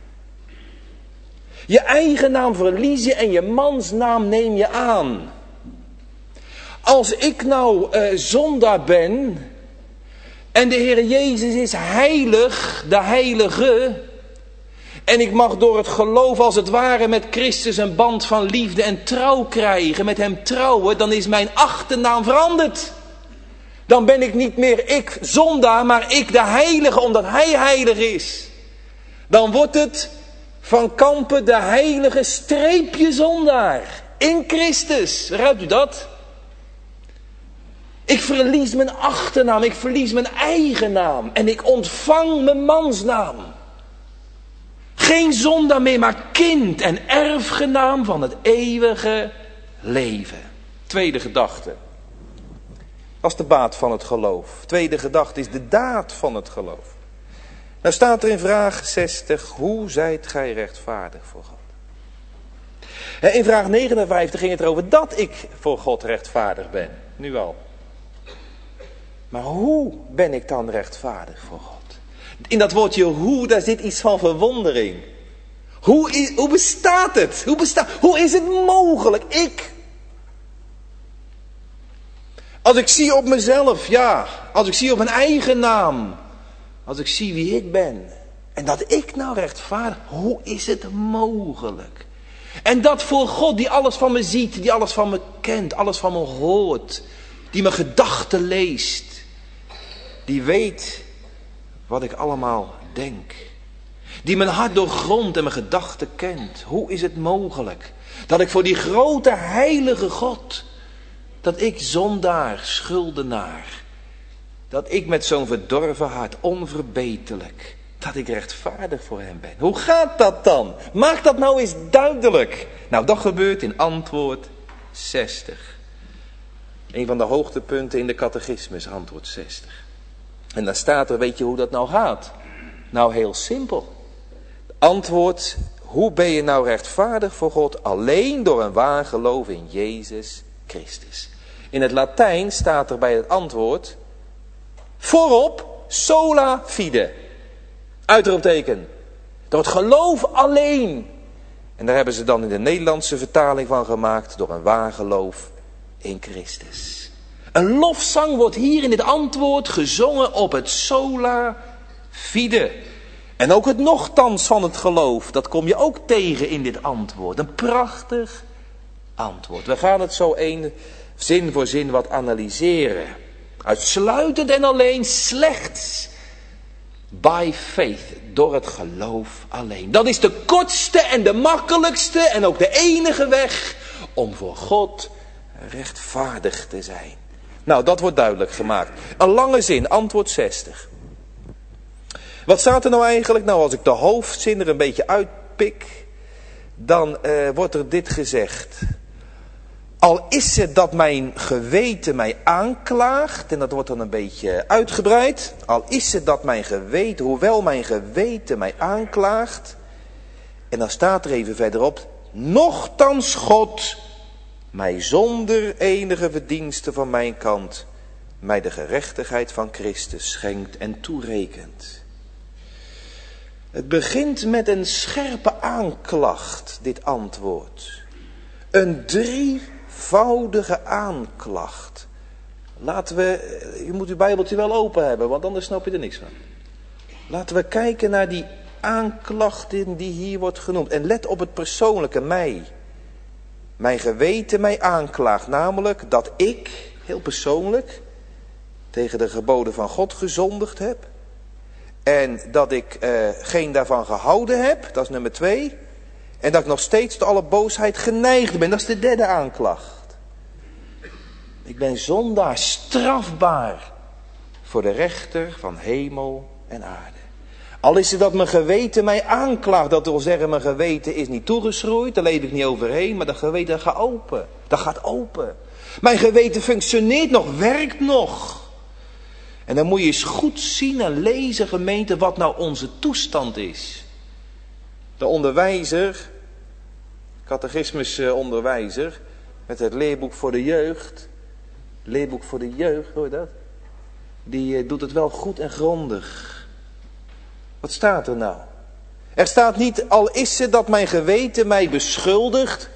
Je eigen naam verlies je en je mansnaam neem je aan. Als ik nou uh, zondaar ben en de Heer Jezus is heilig, de heilige, en ik mag door het geloof als het ware met Christus een band van liefde en trouw krijgen, met hem trouwen, dan is mijn achternaam veranderd. Dan ben ik niet meer ik zondaar, maar ik de heilige, omdat hij heilig is. Dan wordt het Van Kampen de heilige streepje zondaar. In Christus. Begrijpt u dat? Ik verlies mijn achternaam. Ik verlies mijn eigen naam. En ik ontvang mijn mansnaam. Geen zondaar meer, maar kind en erfgenaam van het eeuwige leven. Tweede gedachte. Dat is de baat van het geloof. Tweede gedachte is de daad van het geloof. Nou staat er in vraag zestig, hoe zijt gij rechtvaardig voor God? In vraag negenenvijftig ging het erover dat ik voor God rechtvaardig ben. Nu al. Maar hoe ben ik dan rechtvaardig voor God? In dat woordje hoe, daar zit iets van verwondering. Hoe, is, hoe bestaat het? Hoe, bestaat, hoe is het mogelijk? Ik. Als ik zie op mezelf, ja. Als ik zie op mijn eigen naam. Als ik zie wie ik ben. En dat ik nou rechtvaardig. Hoe is het mogelijk? En dat voor God die alles van me ziet. Die alles van me kent. Alles van me hoort. Die mijn gedachten leest. Die weet wat ik allemaal denk. Die mijn hart doorgrondt en mijn gedachten kent. Hoe is het mogelijk? Dat ik voor die grote heilige God. Dat ik zondaar, schuldenaar. Dat ik met zo'n verdorven hart, onverbeterlijk, dat ik rechtvaardig voor hem ben. Hoe gaat dat dan? Maak dat nou eens duidelijk. Nou, dat gebeurt in antwoord zestig. Een van de hoogtepunten in de catechismus, antwoord zestig. En dan staat er, weet je hoe dat nou gaat? Nou, heel simpel. Antwoord, hoe ben je nou rechtvaardig voor God? Alleen door een waar geloof in Jezus Christus. In het Latijn staat er bij het antwoord voorop sola fide. Uitroepteken. Door het geloof alleen. En daar hebben ze dan in de Nederlandse vertaling van gemaakt. Door een waar geloof in Christus. Een lofzang wordt hier in dit antwoord gezongen op het sola fide. En ook het nochtans van het geloof. Dat kom je ook tegen in dit antwoord. Een prachtig antwoord. We gaan het zo één zin voor zin wat analyseren. Uitsluitend en alleen slechts by faith, door het geloof alleen. Dat is de kortste en de makkelijkste en ook de enige weg om voor God rechtvaardig te zijn. Nou, dat wordt duidelijk gemaakt. Een lange zin, antwoord zestig. Wat staat er nou eigenlijk? Nou, als ik de hoofdzin er een beetje uitpik, dan uh, wordt er dit gezegd. Al is het dat mijn geweten mij aanklaagt, en dat wordt dan een beetje uitgebreid. Al is het dat mijn geweten, hoewel mijn geweten mij aanklaagt. En dan staat er even verderop. Nochtans God mij zonder enige verdienste van mijn kant mij de gerechtigheid van Christus schenkt en toerekent. Het begint met een scherpe aanklacht, dit antwoord. Een drievoudige aanklacht. Laten we, je moet uw Bijbeltje wel open hebben, want anders snap je er niks van. Laten we kijken naar die aanklachten die hier wordt genoemd. En let op het persoonlijke, mij. Mijn geweten mij aanklaagt, namelijk dat ik, heel persoonlijk, tegen de geboden van God gezondigd heb. En dat ik uh, geen daarvan gehouden heb, dat is nummer twee. En dat ik nog steeds tot alle boosheid geneigd ben, dat is de derde aanklacht. Ik ben zondaar, strafbaar voor de rechter van hemel en aarde. Al is het dat mijn geweten mij aanklaagt, dat wil zeggen mijn geweten is niet toegeschroeid, daar leef ik niet overheen, maar dat geweten dat gaat open. Dat gaat open. Mijn geweten functioneert nog, werkt nog. En dan moet je eens goed zien en lezen, gemeente, wat nou onze toestand is. De onderwijzer, catechismusonderwijzer, met het leerboek voor de jeugd. Leerboek voor de jeugd, hoor je dat? Die doet het wel goed en grondig. Wat staat er nou? Er staat niet, al is het dat mijn geweten mij beschuldigt,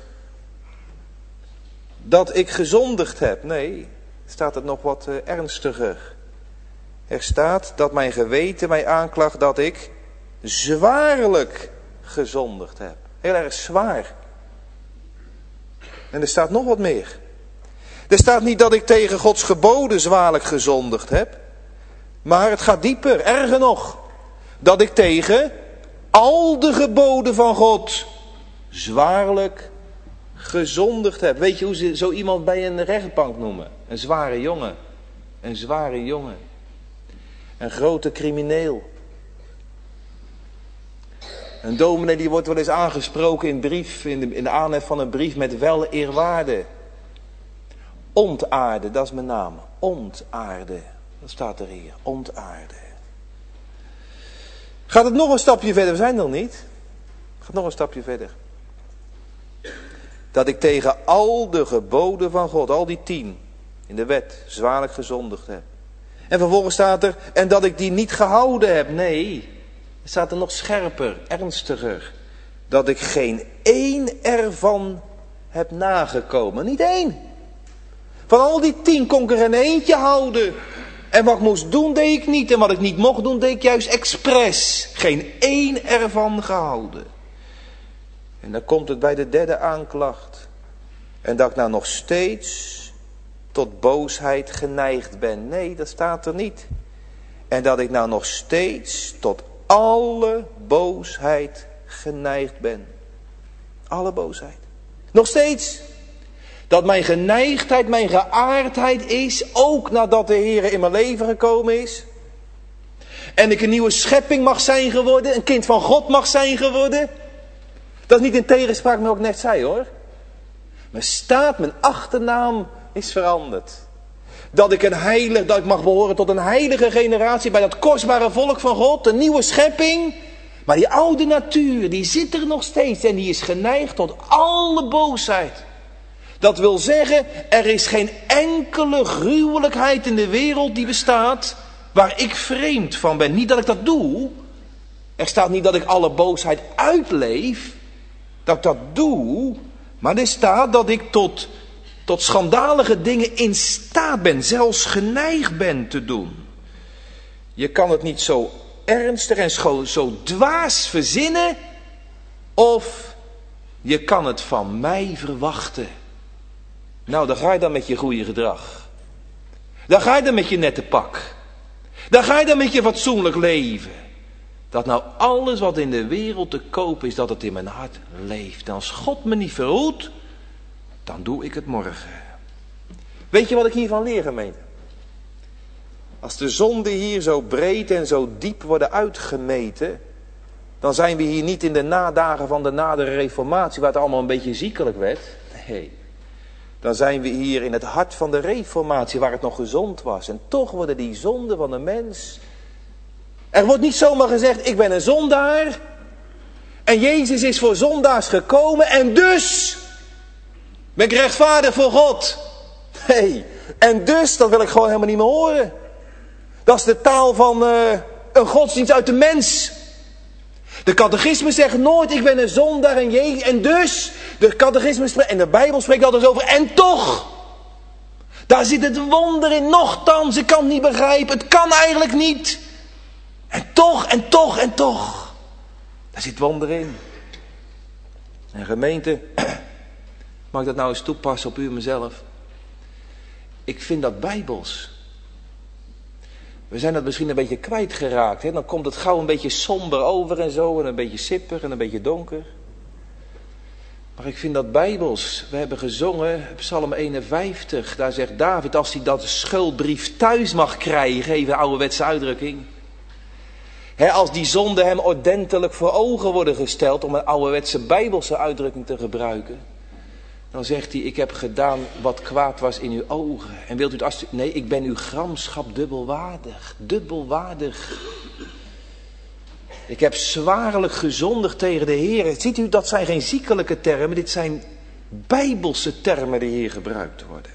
dat ik gezondigd heb. Nee, staat het nog wat uh, ernstiger. Er staat dat mijn geweten mij aanklaagt dat ik zwaarlijk gezondigd heb. Heel erg zwaar. En er staat nog wat meer. Er staat niet dat ik tegen Gods geboden zwaarlijk gezondigd heb. Maar het gaat dieper, erger nog. Dat ik tegen al de geboden van God zwaarlijk gezondigd heb. Weet je hoe ze zo iemand bij een rechtbank noemen? Een zware jongen. Een zware jongen. Een grote crimineel. Een dominee die wordt wel eens aangesproken in, brief, in, de, in de aanhef van een brief met wel eerwaarde. Ontaarde, dat is mijn naam. Ontaarde. Dat staat er hier. Ontaarde. Gaat het nog een stapje verder? We zijn er nog niet. Gaat nog een stapje verder. Dat ik tegen al de geboden van God, al die tien in de wet, zwaarlijk gezondigd heb. En vervolgens staat er, en dat ik die niet gehouden heb. Nee, er staat er nog scherper, ernstiger. Dat ik geen één ervan heb nagekomen. Niet één. Van al die tien kon ik er een eentje houden. En wat ik moest doen, deed ik niet. En wat ik niet mocht doen, deed ik juist expres. Geen één ervan gehouden. En dan komt het bij de derde aanklacht. En dat ik nou nog steeds tot boosheid geneigd ben. Nee, dat staat er niet. En dat ik nou nog steeds tot alle boosheid geneigd ben. Alle boosheid. Nog steeds. Dat mijn geneigdheid, mijn geaardheid is, ook nadat de Heer in mijn leven gekomen is. En ik een nieuwe schepping mag zijn geworden, een kind van God mag zijn geworden. Dat is niet in tegenspraak met wat ik net zei, hoor. Mijn staat, mijn achternaam is veranderd. Dat ik een heilig, dat ik mag behoren tot een heilige generatie bij dat kostbare volk van God, een nieuwe schepping. Maar die oude natuur, die zit er nog steeds en die is geneigd tot alle boosheid. Dat wil zeggen, er is geen enkele gruwelijkheid in de wereld die bestaat waar ik vreemd van ben. Niet dat ik dat doe. Er staat niet dat ik alle boosheid uitleef. Dat ik dat doe. Maar er staat dat ik tot, tot schandalige dingen in staat ben. Zelfs geneigd ben te doen. Je kan het niet zo ernstig en zo, zo dwaas verzinnen. Of je kan het van mij verwachten. Nou, dan ga je dan met je goede gedrag. Dan ga je dan met je nette pak. Dan ga je dan met je fatsoenlijk leven. Dat nou alles wat in de wereld te koop is, dat het in mijn hart leeft. En als God me niet verhoedt, dan doe ik het morgen. Weet je wat ik hiervan leer, gemeente? Als de zonden hier zo breed en zo diep worden uitgemeten, dan zijn we hier niet in de nadagen van de nadere reformatie, waar het allemaal een beetje ziekelijk werd. Nee. Dan zijn we hier in het hart van de reformatie, waar het nog gezond was. En toch worden die zonden van de mens. Er wordt niet zomaar gezegd, ik ben een zondaar. En Jezus is voor zondaars gekomen. En dus ben ik rechtvaardig voor God. Nee, en dus, dat wil ik gewoon helemaal niet meer horen. Dat is de taal van uh, een godsdienst uit de mens. De catechisme zegt nooit, ik ben een zondaar en Jezus. En dus, de catechisme spreekt, en de Bijbel spreekt altijd over, en toch. Daar zit het wonder in, nochtans, ik kan het niet begrijpen, het kan eigenlijk niet. En toch, en toch, en toch. Daar zit wonder in. En gemeente, mag ik dat nou eens toepassen op u en mezelf? Ik vind dat bijbels. We zijn dat misschien een beetje kwijtgeraakt. Hè? Dan komt het gauw een beetje somber over en zo. En een beetje sipper en een beetje donker. Maar ik vind dat bijbels. We hebben gezongen, Psalm eenenvijftig. Daar zegt David, als hij dat schuldbrief thuis mag krijgen, even een ouderwetse uitdrukking. He, als die zonden hem ordentelijk voor ogen worden gesteld, om een ouderwetse bijbelse uitdrukking te gebruiken. Dan zegt hij, ik heb gedaan wat kwaad was in uw ogen. En wilt u het als... Nee, ik ben uw gramschap dubbelwaardig. Dubbelwaardig. Ik heb zwaarlijk gezondigd tegen de Heer. Ziet u, dat zijn geen ziekelijke termen. Dit zijn bijbelse termen die hier gebruikt worden.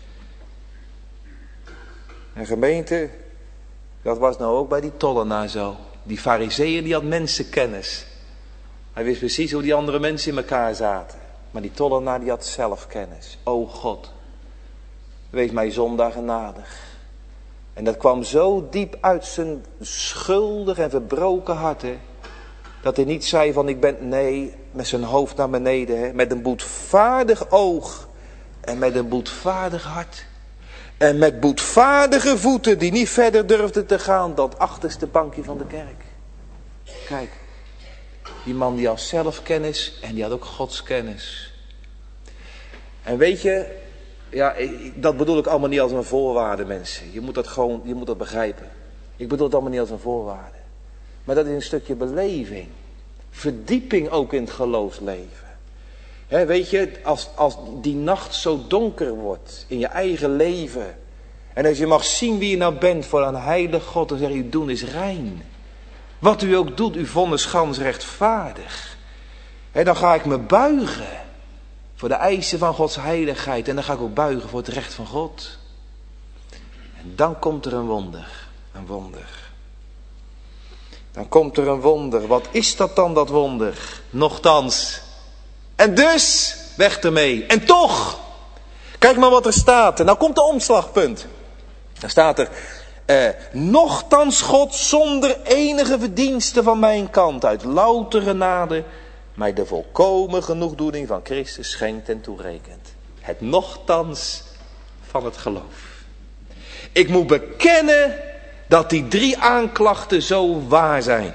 En gemeente, dat was nou ook bij die tollenaar zo. Die farizeeën die had mensenkennis. Hij wist precies hoe die andere mensen in elkaar zaten. Maar die tollenaar die had zelfkennis. O God, wees mij zondaar genadig. En dat kwam zo diep uit zijn schuldig en verbroken hart. Hè, dat hij niet zei van ik ben, nee, met zijn hoofd naar beneden. Hè, met een boetvaardig oog. En met een boetvaardig hart. En met boetvaardige voeten die niet verder durfden te gaan dan het achterste bankje van de kerk. Kijk, die man die had zelfkennis en die had ook godskennis. En weet je, ja, dat bedoel ik allemaal niet als een voorwaarde, mensen. Je moet dat gewoon, je moet dat begrijpen. Ik bedoel het allemaal niet als een voorwaarde. Maar dat is een stukje beleving. Verdieping ook in het geloofsleven. He, weet je, als, als die nacht zo donker wordt in je eigen leven. En als je mag zien wie je nou bent voor een heilig God. Dan zeg je, uw doen is rein. Wat u ook doet, uw vonnis gans rechtvaardig. He, dan ga ik me buigen voor de eisen van Gods heiligheid. En dan ga ik ook buigen voor het recht van God. En dan komt er een wonder. Een wonder. Dan komt er een wonder. Wat is dat dan, dat wonder? Nochtans. En dus, weg ermee. En toch. Kijk maar wat er staat. En nou komt de omslagpunt. Dan staat er. Eh, nochtans God zonder enige verdienste van mijn kant. Uit louter genade. Mij de volkomen genoegdoening van Christus schenkt en toerekent. Het nochtans van het geloof. Ik moet bekennen dat die drie aanklachten zo waar zijn.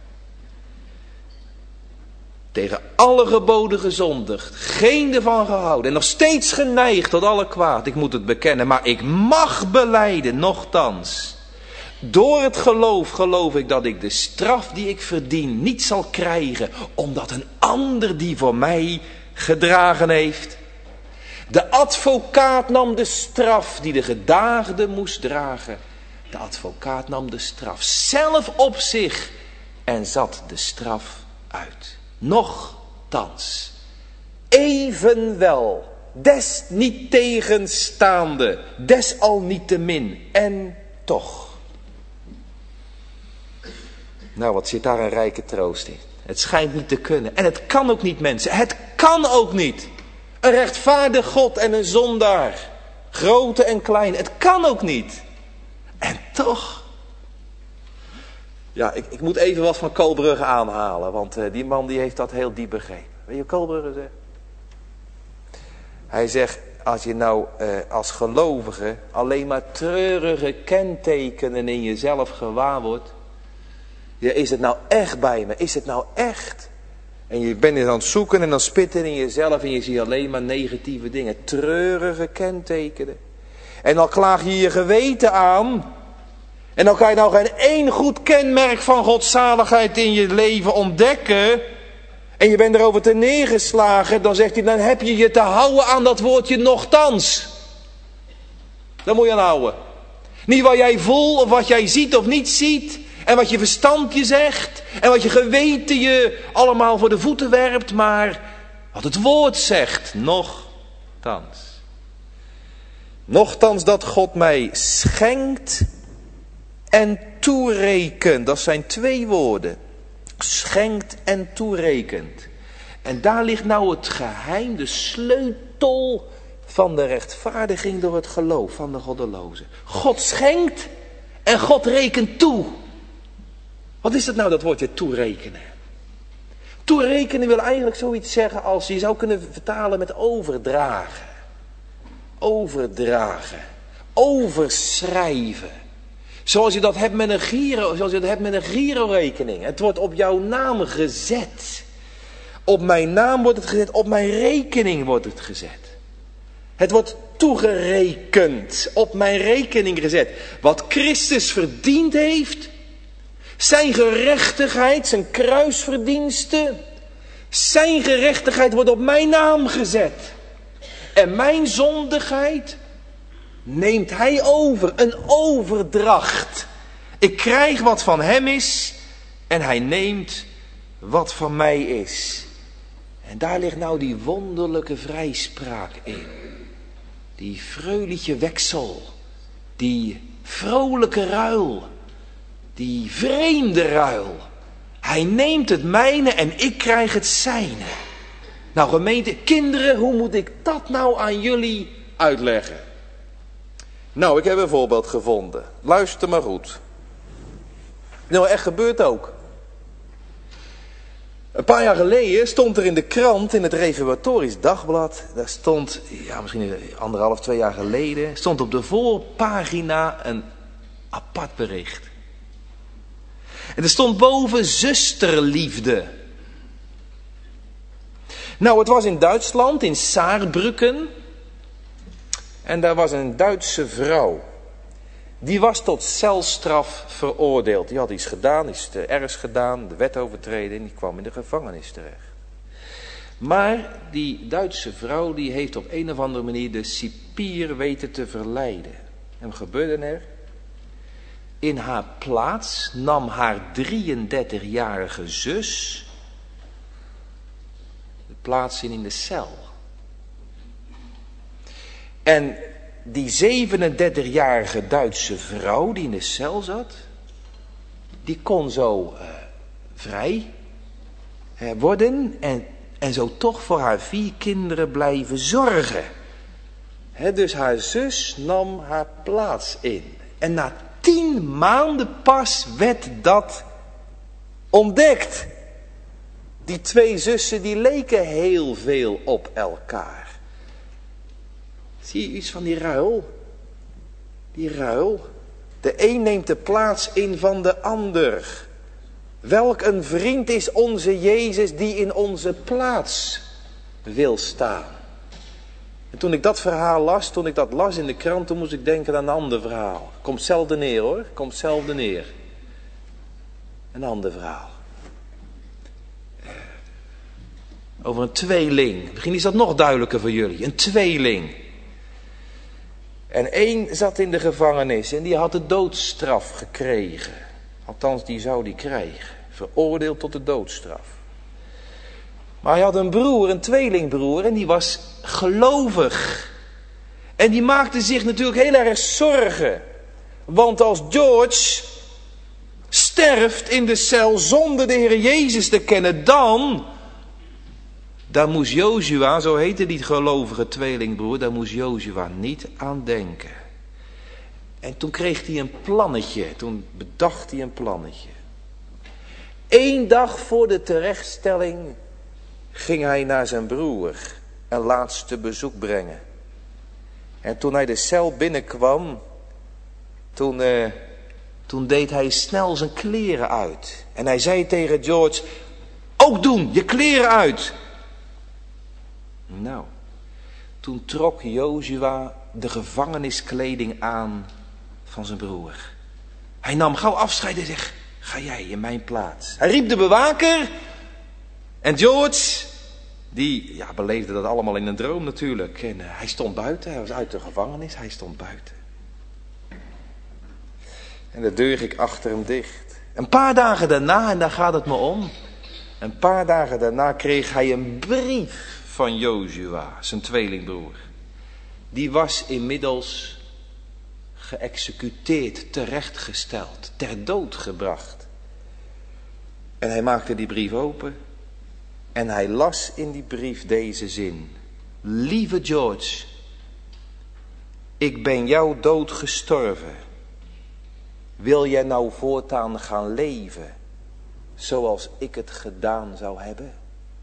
Tegen alle geboden gezondigd. Geen ervan gehouden. En nog steeds geneigd tot alle kwaad. Ik moet het bekennen. Maar ik mag belijden. Nochtans. Door het geloof geloof ik dat ik de straf die ik verdien niet zal krijgen. Omdat een ander die voor mij gedragen heeft. De advocaat nam de straf die de gedaagde moest dragen. De advocaat nam de straf zelf op zich. En zat de straf uit. Nochtans, evenwel, desniettegenstaande, desalniettemin, en toch. Nou, wat zit daar een rijke troost in. Het schijnt niet te kunnen. En het kan ook niet, mensen. Het kan ook niet. Een rechtvaardig God en een zondaar. Grote en klein. Het kan ook niet. En toch. Ja, ik, ik moet even wat van Koolbrugge aanhalen. Want uh, die man die heeft dat heel diep begrepen. Weet je wat Koolbrugge zegt? Hij zegt, als je nou uh, als gelovige alleen maar treurige kentekenen in jezelf gewaar wordt. Ja, is het nou echt bij me? Is het nou echt? En je bent eens aan het zoeken en dan spitten in jezelf. En je ziet alleen maar negatieve dingen. Treurige kentekenen. En dan klaag je je geweten aan. En dan kan je nou geen één goed kenmerk van godzaligheid in je leven ontdekken. En je bent erover te neergeslagen. Dan zegt hij, dan heb je je te houden aan dat woordje nochtans. Daar moet je aan houden. Niet wat jij voelt of wat jij ziet of niet ziet. En wat je verstand je zegt. En wat je geweten je allemaal voor de voeten werpt. Maar wat het woord zegt. Nochtans. Nochtans dat God mij schenkt en toerekent. Dat zijn twee woorden. Schenkt en toerekent. En daar ligt nou het geheim, de sleutel van de rechtvaardiging door het geloof van de goddelozen. God schenkt en God rekent toe. Wat is dat nou, dat woordje toerekenen? Toerekenen wil eigenlijk zoiets zeggen als, je zou kunnen vertalen met overdragen. Overdragen. Overschrijven. Zoals je dat hebt met een giro, zoals je dat hebt met een girorekening. Het wordt op jouw naam gezet. Op mijn naam wordt het gezet, op mijn rekening wordt het gezet. Het wordt toegerekend, op mijn rekening gezet. Wat Christus verdiend heeft, zijn gerechtigheid, zijn kruisverdiensten, zijn gerechtigheid wordt op mijn naam gezet. En mijn zondigheid neemt hij over, een overdracht. Ik krijg wat van hem is en hij neemt wat van mij is. En daar ligt nou die wonderlijke vrijspraak in. Die freuliche weksel, die vrolijke ruil, die vreemde ruil. Hij neemt het mijne en ik krijg het zijne. Nou gemeente, kinderen, hoe moet ik dat nou aan jullie uitleggen? Nou, ik heb een voorbeeld gevonden. Luister maar goed. Nou, echt gebeurt ook. Een paar jaar geleden stond er in de krant, in het Reformatorisch Dagblad, daar stond, ja misschien anderhalf, twee jaar geleden, stond op de voorpagina een apart bericht. En er stond boven zusterliefde. Nou, het was in Duitsland, in Saarbrücken. En daar was een Duitse vrouw. Die was tot celstraf veroordeeld. Die had iets gedaan, iets te ergs gedaan, de wet overtreden en die kwam in de gevangenis terecht. Maar die Duitse vrouw die heeft op een of andere manier de cipier weten te verleiden. En wat gebeurde er? In haar plaats nam haar drieëndertigjarige zus de plaats in in de cel. En die zevenendertigjarige Duitse vrouw die in de cel zat, die kon zo uh, vrij uh, worden en, en zo toch voor haar vier kinderen blijven zorgen. He, dus haar zus nam haar plaats in. En na tien maanden pas werd dat ontdekt. Die twee zussen die leken heel veel op elkaar. Zie je iets van die ruil? Die ruil. De een neemt de plaats in van de ander. Welk een vriend is onze Jezus die in onze plaats wil staan. En toen ik dat verhaal las, toen ik dat las in de krant, toen moest ik denken aan een ander verhaal. Komt hetzelfde neer hoor, komt hetzelfde neer. Een ander verhaal. Over een tweeling. Misschien is dat nog duidelijker voor jullie. Een tweeling. En één zat in de gevangenis en die had de doodstraf gekregen. Althans, die zou die krijgen. Veroordeeld tot de doodstraf. Maar hij had een broer, een tweelingbroer, en die was gelovig. En die maakte zich natuurlijk heel erg zorgen. Want als George sterft in de cel zonder de Heer Jezus te kennen, dan... Daar moest Jozua, zo heette die gelovige tweelingbroer, daar moest Jozua niet aan denken. En toen kreeg hij een plannetje, toen bedacht hij een plannetje. Eén dag voor de terechtstelling ging hij naar zijn broer een laatste bezoek brengen. En toen hij de cel binnenkwam, toen, uh, toen deed hij snel zijn kleren uit. En hij zei tegen George, ook doen, je kleren uit. Nou, toen trok Jozua de gevangeniskleding aan van zijn broer. Hij nam gauw afscheid en zei, ga jij in mijn plaats. Hij riep de bewaker. En George, die ja, beleefde dat allemaal in een droom natuurlijk. En uh, hij stond buiten, hij was uit de gevangenis, hij stond buiten. En de deur ging achter hem dicht. Een paar dagen daarna, en daar gaat het me om. Een paar dagen daarna kreeg hij een brief van Jozua, zijn tweelingbroer. Die was inmiddels geëxecuteerd, terechtgesteld, ter dood gebracht. En hij maakte die brief open en hij las in die brief deze zin. Lieve George, ik ben jou dood gestorven. Wil jij nou voortaan gaan leven zoals ik het gedaan zou hebben?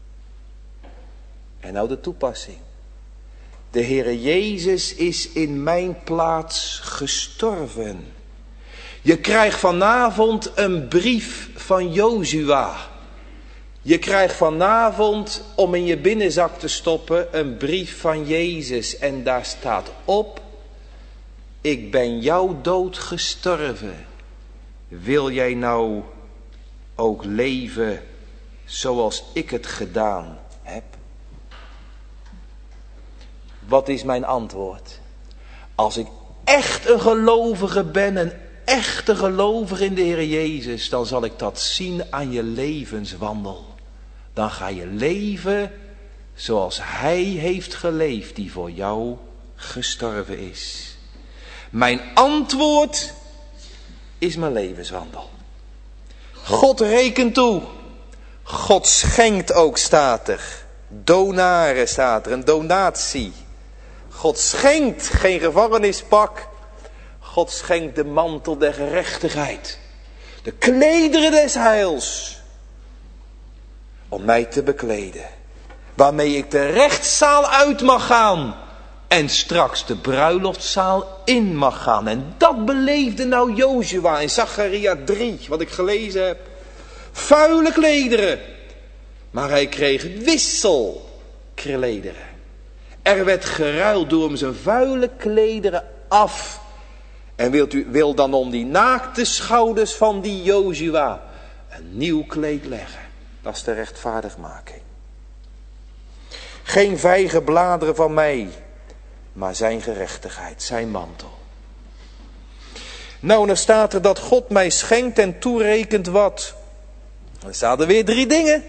En nou de toepassing. De Heere Jezus is in mijn plaats gestorven. Je krijgt vanavond een brief van Jozua. Je krijgt vanavond om in je binnenzak te stoppen een brief van Jezus. En daar staat op: ik ben jouw dood gestorven. Wil jij nou ook leven zoals ik het gedaan heb? Wat is mijn antwoord? Als ik echt een gelovige ben, een echte gelovige in de Heer Jezus, dan zal ik dat zien aan je levenswandel. Dan ga je leven zoals Hij heeft geleefd die voor jou gestorven is. Mijn antwoord is mijn levenswandel. God rekent toe. God schenkt ook, staat er. Donaren staat er, een donatie. God schenkt geen gevangenispak. God schenkt de mantel der gerechtigheid. De klederen des heils. Om mij te bekleden. Waarmee ik de rechtszaal uit mag gaan. En straks de bruiloftzaal in mag gaan. En dat beleefde nou Jozua in Zacharia drie. Wat ik gelezen heb. Vuile klederen. Maar hij kreeg wisselklederen. Er werd geruild door hem zijn vuile klederen af. En wilt u wil dan om die naakte schouders van die Jozua een nieuw kleed leggen. Dat is de rechtvaardigmaking. Geen vijgenbladeren van mij, maar zijn gerechtigheid, zijn mantel. Nou, dan staat er dat God mij schenkt en toerekent wat? Dan staan er weer drie dingen.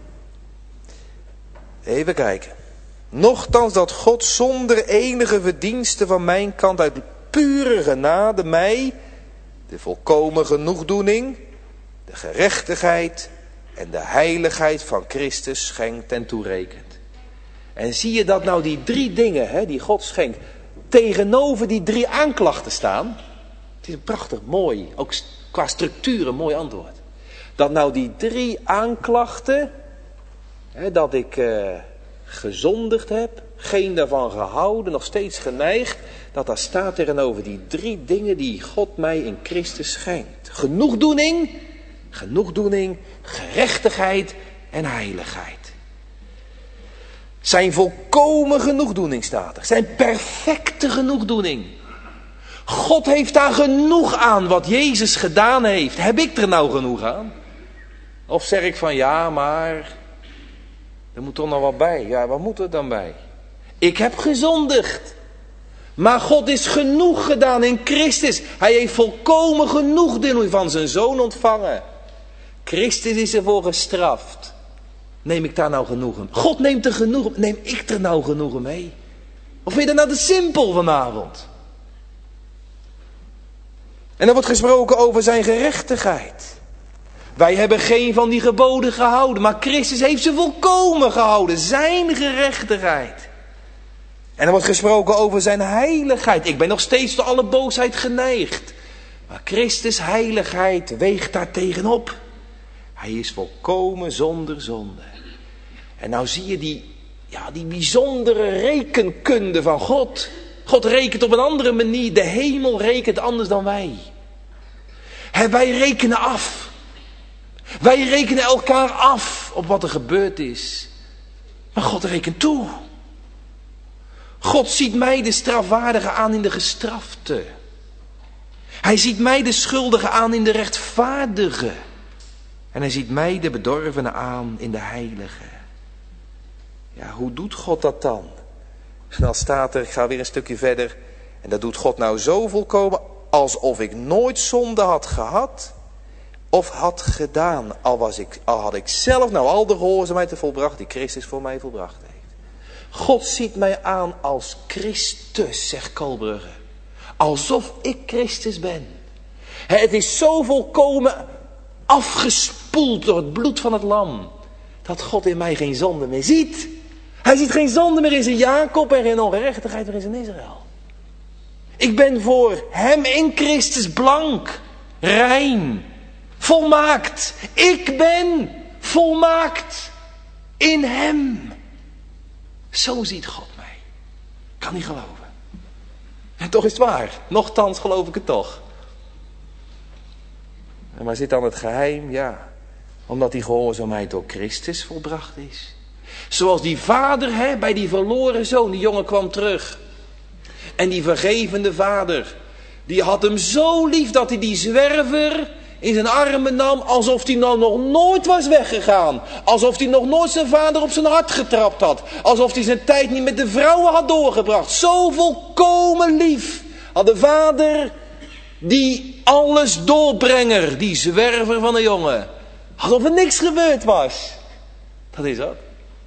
Even kijken. Nochtans dat God zonder enige verdienste van mijn kant uit pure genade mij de volkomen genoegdoening, de gerechtigheid en de heiligheid van Christus schenkt en toerekent. En zie je dat nou die drie dingen, hè, die God schenkt, tegenover die drie aanklachten staan? Het is een prachtig mooi, ook qua structuur een mooi antwoord. Dat nou die drie aanklachten, hè, dat ik uh, gezondigd heb, geen daarvan gehouden, nog steeds geneigd, dat daar staat tegenover die drie dingen die God mij in Christus schenkt. Genoegdoening, genoegdoening, gerechtigheid en heiligheid. Zijn volkomen genoegdoening staat er. Zijn perfecte genoegdoening. God heeft daar genoeg aan wat Jezus gedaan heeft. Heb ik er nou genoeg aan? Of zeg ik van ja, maar er moet toch nog wat bij. Ja, wat moet er dan bij? Ik heb gezondigd. Maar God is genoeg gedaan in Christus. Hij heeft volkomen genoegdoening van zijn zoon ontvangen. Christus is ervoor gestraft. Neem ik daar nou genoegen? God neemt er genoegen. Neem ik er nou genoegen mee? Of vind je dat nou te simpel vanavond? En dan wordt gesproken over zijn gerechtigheid. Wij hebben geen van die geboden gehouden. Maar Christus heeft ze volkomen gehouden. Zijn gerechtigheid. En er wordt gesproken over zijn heiligheid. Ik ben nog steeds tot alle boosheid geneigd. Maar Christus' heiligheid weegt daar tegenop. Hij is volkomen zonder zonde. En nou zie je die, ja, die bijzondere rekenkunde van God. God rekent op een andere manier. De hemel rekent anders dan wij. He, wij rekenen af. Wij rekenen elkaar af op wat er gebeurd is. Maar God rekent toe. God ziet mij de strafwaardige aan in de gestrafte. Hij ziet mij de schuldige aan in de rechtvaardige. En hij ziet mij de bedorvene aan in de heilige. Ja, hoe doet God dat dan? Snel staat er, ik ga weer een stukje verder. En dat doet God nou zo volkomen alsof ik nooit zonde had gehad of had gedaan. Al, was ik, al had ik zelf nou al de gehoorzaamheid volbracht die Christus voor mij volbracht heeft. God ziet mij aan als Christus, zegt Kalbrugge. Alsof ik Christus ben. Het is zo volkomen afgespoeld door het bloed van het lam. Dat God in mij geen zonde meer ziet. Hij ziet geen zonde meer in zijn Jacob en geen ongerechtigheid meer in zijn Israël. Ik ben voor hem in Christus blank, rein, volmaakt. Ik ben volmaakt in hem. Zo ziet God mij. Ik kan niet geloven. En toch is het waar. Nochtans geloof ik het toch. En waar zit dan het geheim? Ja, Omdat die gehoorzaamheid door Christus volbracht is. Zoals die vader hè, bij die verloren zoon. Die jongen kwam terug. En die vergevende vader. Die had hem zo lief dat hij die zwerver in zijn armen nam. Alsof hij nou nog nooit was weggegaan. Alsof hij nog nooit zijn vader op zijn hart getrapt had. Alsof hij zijn tijd niet met de vrouwen had doorgebracht. Zo volkomen lief had de vader die alles doorbrenger. Die zwerver van een jongen. Alsof er niks gebeurd was. Dat is dat.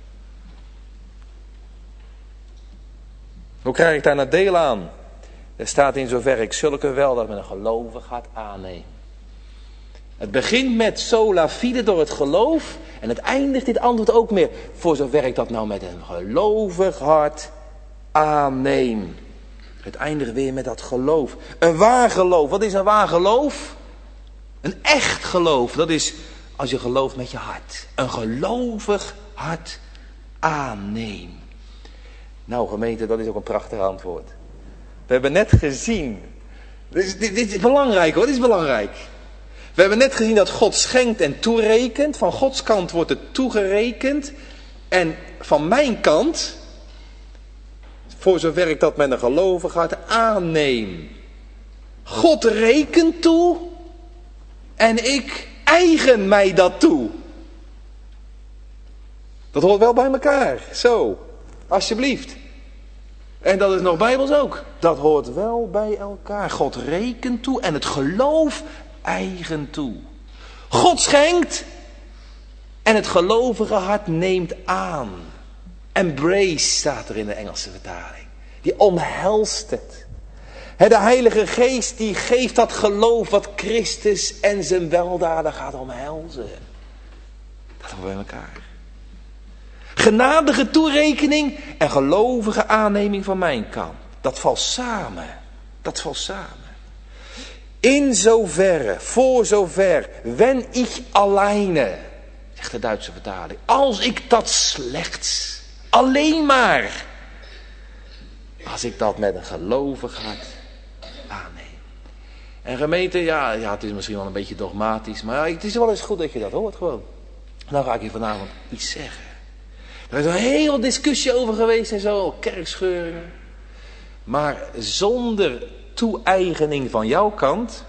Hoe krijg ik daar nou deel aan? Er staat in zover ik zulke wel dat men een gelovig hart aanneemt. Het begint met sola fide door het geloof. En het eindigt dit antwoord ook meer. Voor zover ik dat nou met een gelovig hart aanneem. Het eindigt weer met dat geloof. Een waar geloof. Wat is een waar geloof? Een echt geloof. Dat is als je gelooft met je hart. Een gelovig hart aanneem. Nou gemeente, dat is ook een prachtig antwoord. We hebben net gezien. Dit is, dit, dit is belangrijk hoor, dit is belangrijk. We hebben net gezien dat God schenkt en toerekent. Van Gods kant wordt het toegerekend. En van mijn kant, voor zover ik dat met een gelovig hart aanneem. God rekent toe. En ik eigen mij dat toe. Dat hoort wel bij elkaar. Zo, alsjeblieft. En dat is nog Bijbels ook. Dat hoort wel bij elkaar. God rekent toe en het geloof eigen toe. God schenkt en het gelovige hart neemt aan. Embrace staat er in de Engelse vertaling. Die omhelst het. De Heilige Geest die geeft dat geloof wat Christus en zijn weldaden gaat omhelzen. Dat hoort bij elkaar. Genadige toerekening en gelovige aanneming van mijn kant. Dat valt samen. Dat valt samen. In zoverre, voor zover, wenn ich alleine, zegt de Duitse vertaling. Als ik dat slechts, alleen maar, als ik dat met een gelovig hart aanneem. En gemeente, ja, ja, het is misschien wel een beetje dogmatisch, maar het is wel eens goed dat je dat hoort gewoon. Dan ga ik je vanavond iets zeggen. Er is een hele discussie over geweest en zo, kerkscheuringen. Maar zonder toe-eigening van jouw kant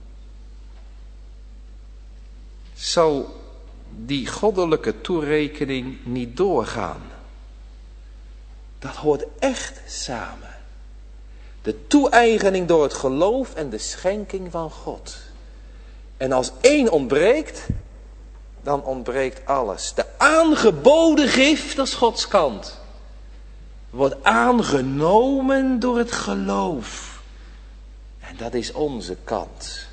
zou die goddelijke toerekening niet doorgaan. Dat hoort echt samen. De toe-eigening door het geloof en de schenking van God. En als één ontbreekt, dan ontbreekt alles. De aangeboden gift, dat is Gods kant, wordt aangenomen door het geloof. En dat is onze kant.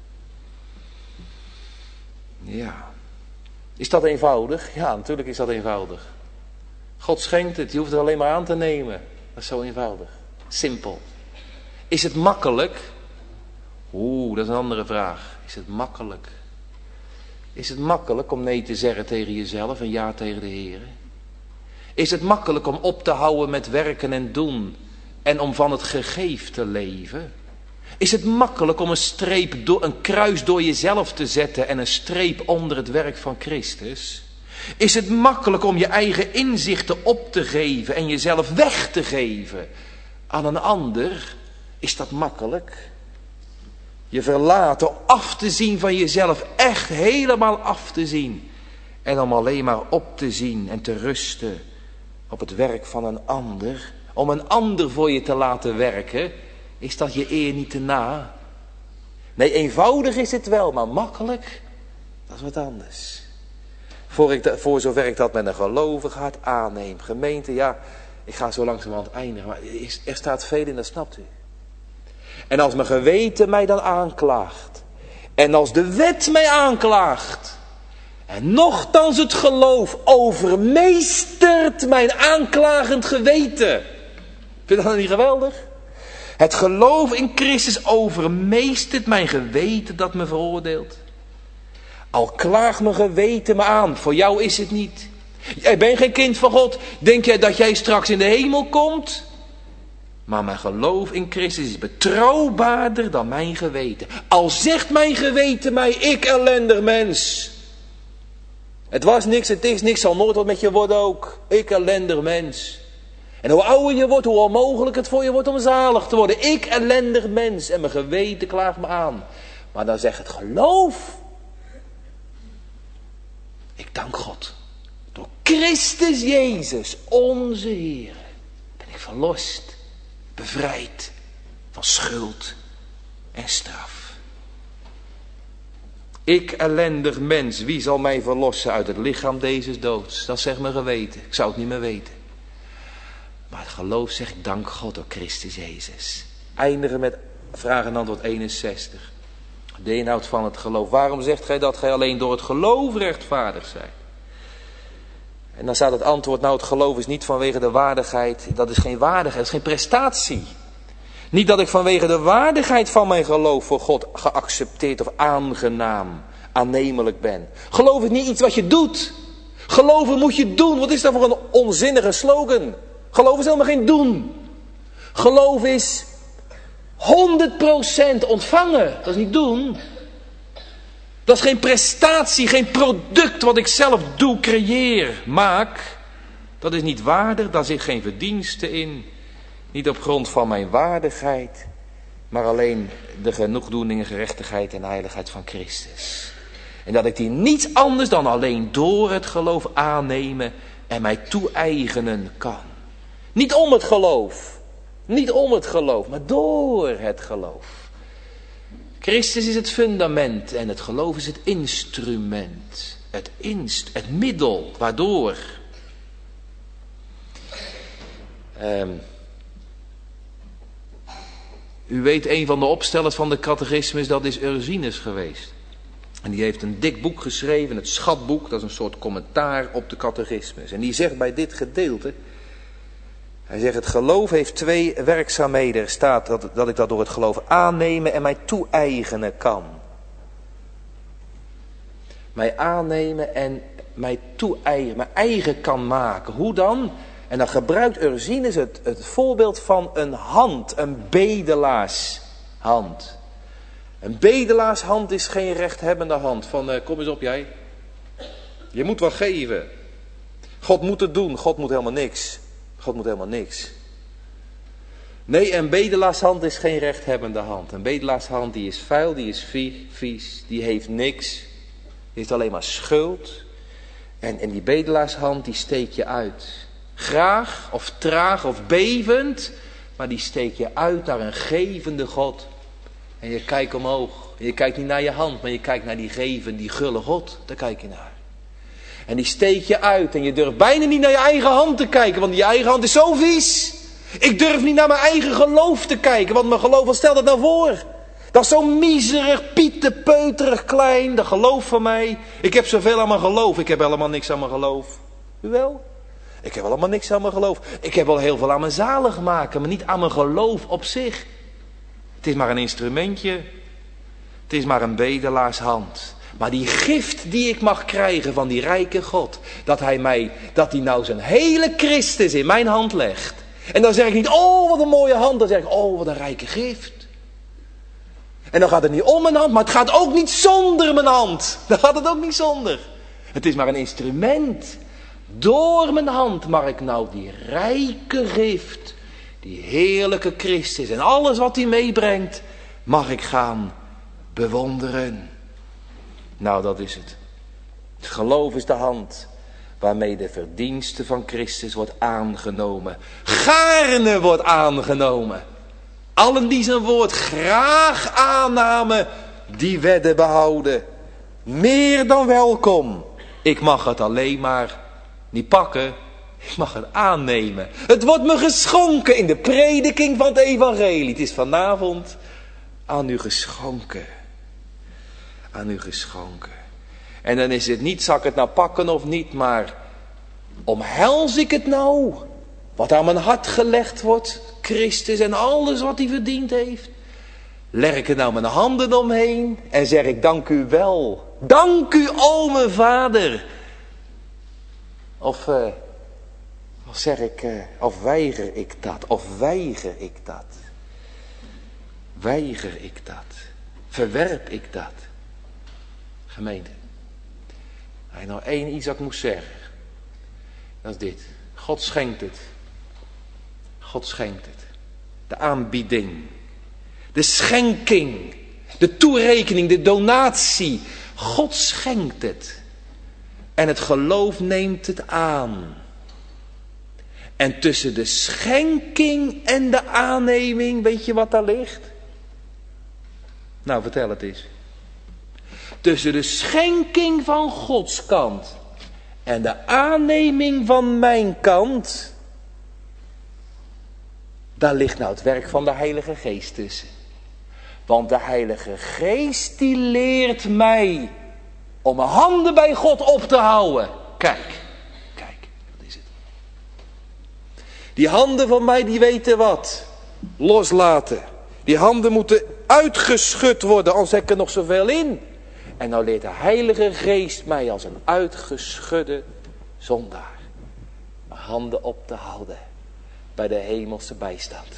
Ja. Is dat eenvoudig? Ja, natuurlijk is dat eenvoudig. God schenkt het, je hoeft het alleen maar aan te nemen. Dat is zo eenvoudig. Simpel. Is het makkelijk? Oeh, dat is een andere vraag. Is het makkelijk? Is het makkelijk om nee te zeggen tegen jezelf en ja tegen de Heer? Is het makkelijk om op te houden met werken en doen en om van het gegeef te leven? Is het makkelijk om een streep door, een kruis door jezelf te zetten en een streep onder het werk van Christus? Is het makkelijk om je eigen inzichten op te geven en jezelf weg te geven aan een ander? Is dat makkelijk? Je verlaten, af te zien van jezelf, echt helemaal af te zien. En om alleen maar op te zien en te rusten op het werk van een ander. Om een ander voor je te laten werken, is dat je eer niet te na. Nee, eenvoudig is het wel, maar makkelijk, dat is wat anders. Voor, ik, voor zover ik dat met een gelovig hart aanneem. Gemeente, ja, ik ga zo langzamerhand eindigen, maar er staat veel in, dat snapt u. En als mijn geweten mij dan aanklaagt. En als de wet mij aanklaagt. En nochtans het geloof overmeestert mijn aanklagend geweten. Vind je dat niet geweldig? Het geloof in Christus overmeestert mijn geweten dat me veroordeelt. Al klaagt mijn geweten me aan, voor jou is het niet. Jij bent geen kind van God. Denk jij dat jij straks in de hemel komt? Maar mijn geloof in Christus is betrouwbaarder dan mijn geweten. Al zegt mijn geweten mij, ik ellendig mens. Het was niks, het is niks, zal nooit wat met je worden ook. Ik ellendig mens. En hoe ouder je wordt, hoe onmogelijk het voor je wordt om zalig te worden. Ik ellendig mens. En mijn geweten klaagt me aan. Maar dan zegt het geloof. Ik dank God. Door Christus Jezus, onze Heer, ben ik verlost, bevrijd van schuld en straf. Ik ellendig mens, wie zal mij verlossen uit het lichaam deze doods? Dat zegt mijn geweten, ik zou het niet meer weten. Maar het geloof zegt, dank God door Christus Jezus. Eindigen met vraag en antwoord eenenzestig. De inhoud van het geloof. Waarom zegt gij dat gij alleen door het geloof rechtvaardig zijt? En dan staat het antwoord, nou het geloof is niet vanwege de waardigheid. Dat is geen waardigheid, dat is geen prestatie. Niet dat ik vanwege de waardigheid van mijn geloof voor God geaccepteerd of aangenaam, aannemelijk ben. Geloof is niet iets wat je doet. Geloven moet je doen. Wat is dat voor een onzinnige slogan? Geloof is helemaal geen doen. Geloof is honderd procent ontvangen. Dat is niet doen. Dat is geen prestatie, geen product wat ik zelf doe, creëer, maak. Dat is niet waardig, daar zit geen verdienste in. Niet op grond van mijn waardigheid, maar alleen de genoegdoening, gerechtigheid en heiligheid van Christus. En dat ik die niets anders dan alleen door het geloof aannemen en mij toe-eigenen kan. Niet om het geloof, niet om het geloof, maar door het geloof. Christus is het fundament en het geloof is het instrument, het, inst, het middel waardoor. Um, u weet, een van de opstellers van de catechismus, dat is Ursinus geweest. En die heeft een dik boek geschreven, het Schatboek, dat is een soort commentaar op de catechismus. En die zegt bij dit gedeelte, hij zegt, het geloof heeft twee werkzaamheden. Er staat dat, dat ik dat door het geloof aannemen en mij toe-eigenen kan. Mij aannemen en mij toe-eigenen, mijn eigen kan maken. Hoe dan? En dan gebruikt Ursinus het, het voorbeeld van een hand, een bedelaarshand. Een bedelaarshand is geen rechthebbende hand. Van, uh, kom eens op jij. Je moet wat geven. God moet het doen, God moet helemaal niks. God moet helemaal niks. Nee, een bedelaarshand is geen rechthebbende hand. Een bedelaarshand die is vuil, die is vies, die heeft niks. Die heeft alleen maar schuld. En, en die bedelaarshand die steek je uit. Graag of traag of bevend, maar die steek je uit naar een gevende God. En je kijkt omhoog. Je kijkt niet naar je hand, maar je kijkt naar die gevende, die gulle God. Daar kijk je naar. En die steek je uit en je durft bijna niet naar je eigen hand te kijken, want je eigen hand is zo vies. Ik durf niet naar mijn eigen geloof te kijken, want mijn geloof, wat stelt dat nou voor? Dat is zo miserig, pieterpeuterig klein, dat geloof van mij. Ik heb zoveel aan mijn geloof, ik heb helemaal niks aan mijn geloof. U wel? Ik heb helemaal niks aan mijn geloof. Ik heb wel heel veel aan mijn zalig maken, maar niet aan mijn geloof op zich. Het is maar een instrumentje. Het is maar een bedelaarshand. Maar die gift die ik mag krijgen van die rijke God. Dat hij mij, dat hij nou zijn hele Christus in mijn hand legt. En dan zeg ik niet, oh wat een mooie hand. Dan zeg ik, oh wat een rijke gift. En dan gaat het niet om mijn hand, maar het gaat ook niet zonder mijn hand. Dan gaat het ook niet zonder. Het is maar een instrument. Door mijn hand mag ik nou die rijke gift, die heerlijke Christus en alles wat hij meebrengt, mag ik gaan bewonderen. Nou, dat is het. Het geloof is de hand waarmee de verdienste van Christus wordt aangenomen. Gaarne wordt aangenomen. Allen die zijn woord graag aannamen, die werden behouden. Meer dan welkom. Ik mag het alleen maar niet pakken. Ik mag het aannemen. Het wordt me geschonken in de prediking van het evangelie. Het is vanavond aan u geschonken. Aan u geschonken. En dan is het niet, zal ik het nou pakken of niet, maar omhels ik het nou? Wat aan mijn hart gelegd wordt, Christus en alles wat hij verdiend heeft. Leg ik er nou mijn handen omheen en zeg ik dank u wel. Dank u, o mijn Vader. Of, uh, of zeg ik, uh, of weiger ik dat, of weiger ik dat. Weiger ik dat. Verwerp ik dat. Gemeente. Hij nog één iets dat ik moest zeggen. Dat is dit. God schenkt het. God schenkt het. De aanbieding. De schenking. De toerekening. De donatie. God schenkt het. En het geloof neemt het aan. En tussen de schenking en de aanneming, weet je wat daar ligt? Nou, vertel het eens. Tussen de schenking van Gods kant en de aanneming van mijn kant, daar ligt nou het werk van de Heilige Geest tussen. Want de Heilige Geest die leert mij om mijn handen bij God op te houden. Kijk, kijk, wat is het? Die handen van mij die weten wat. Loslaten. Die handen moeten uitgeschud worden, anders heb ik er nog zoveel in. En nou leert de Heilige Geest mij als een uitgeschudde zondaar mijn handen op te houden bij de hemelse bijstand.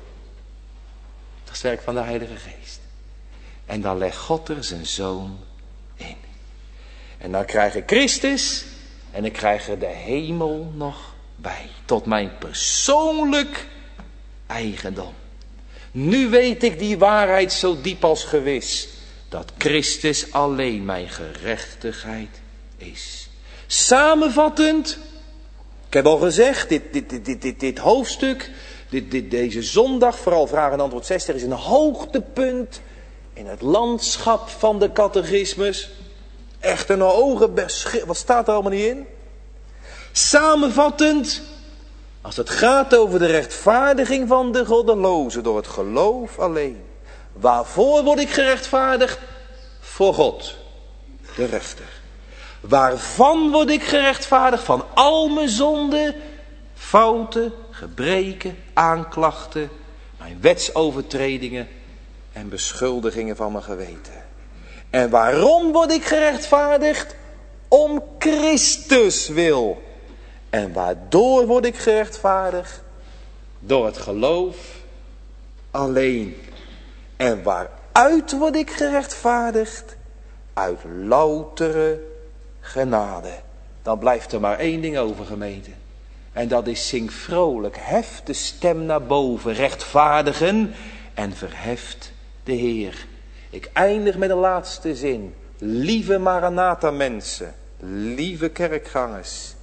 Dat is het werk van de Heilige Geest. En dan legt God er zijn zoon in. En dan krijg ik Christus en ik krijg er de hemel nog bij. Tot mijn persoonlijk eigendom. Nu weet ik die waarheid zo diep als gewis. Dat Christus alleen mijn gerechtigheid is. Samenvattend. Ik heb al gezegd, dit, dit, dit, dit, dit, dit hoofdstuk, dit, dit, deze zondag, vooral vraag en antwoord zestig, is een hoogtepunt in het landschap van de catechismus. Echt een ogen, wat staat er allemaal niet in? Samenvattend, als het gaat over de rechtvaardiging van de goddelozen door het geloof alleen. Waarvoor word ik gerechtvaardigd? Voor God, de rechter. Waarvan word ik gerechtvaardigd? Van al mijn zonden, fouten, gebreken, aanklachten, mijn wetsovertredingen en beschuldigingen van mijn geweten. En waarom word ik gerechtvaardigd? Om Christus wil. En waardoor word ik gerechtvaardigd? Door het geloof alleen. En waaruit word ik gerechtvaardigd? Uit loutere genade. Dan blijft er maar één ding over, gemeente. En dat is: zing vrolijk, hef de stem naar boven, rechtvaardigen en verheft de Heer. Ik eindig met de laatste zin. Lieve Maranatha mensen, lieve kerkgangers.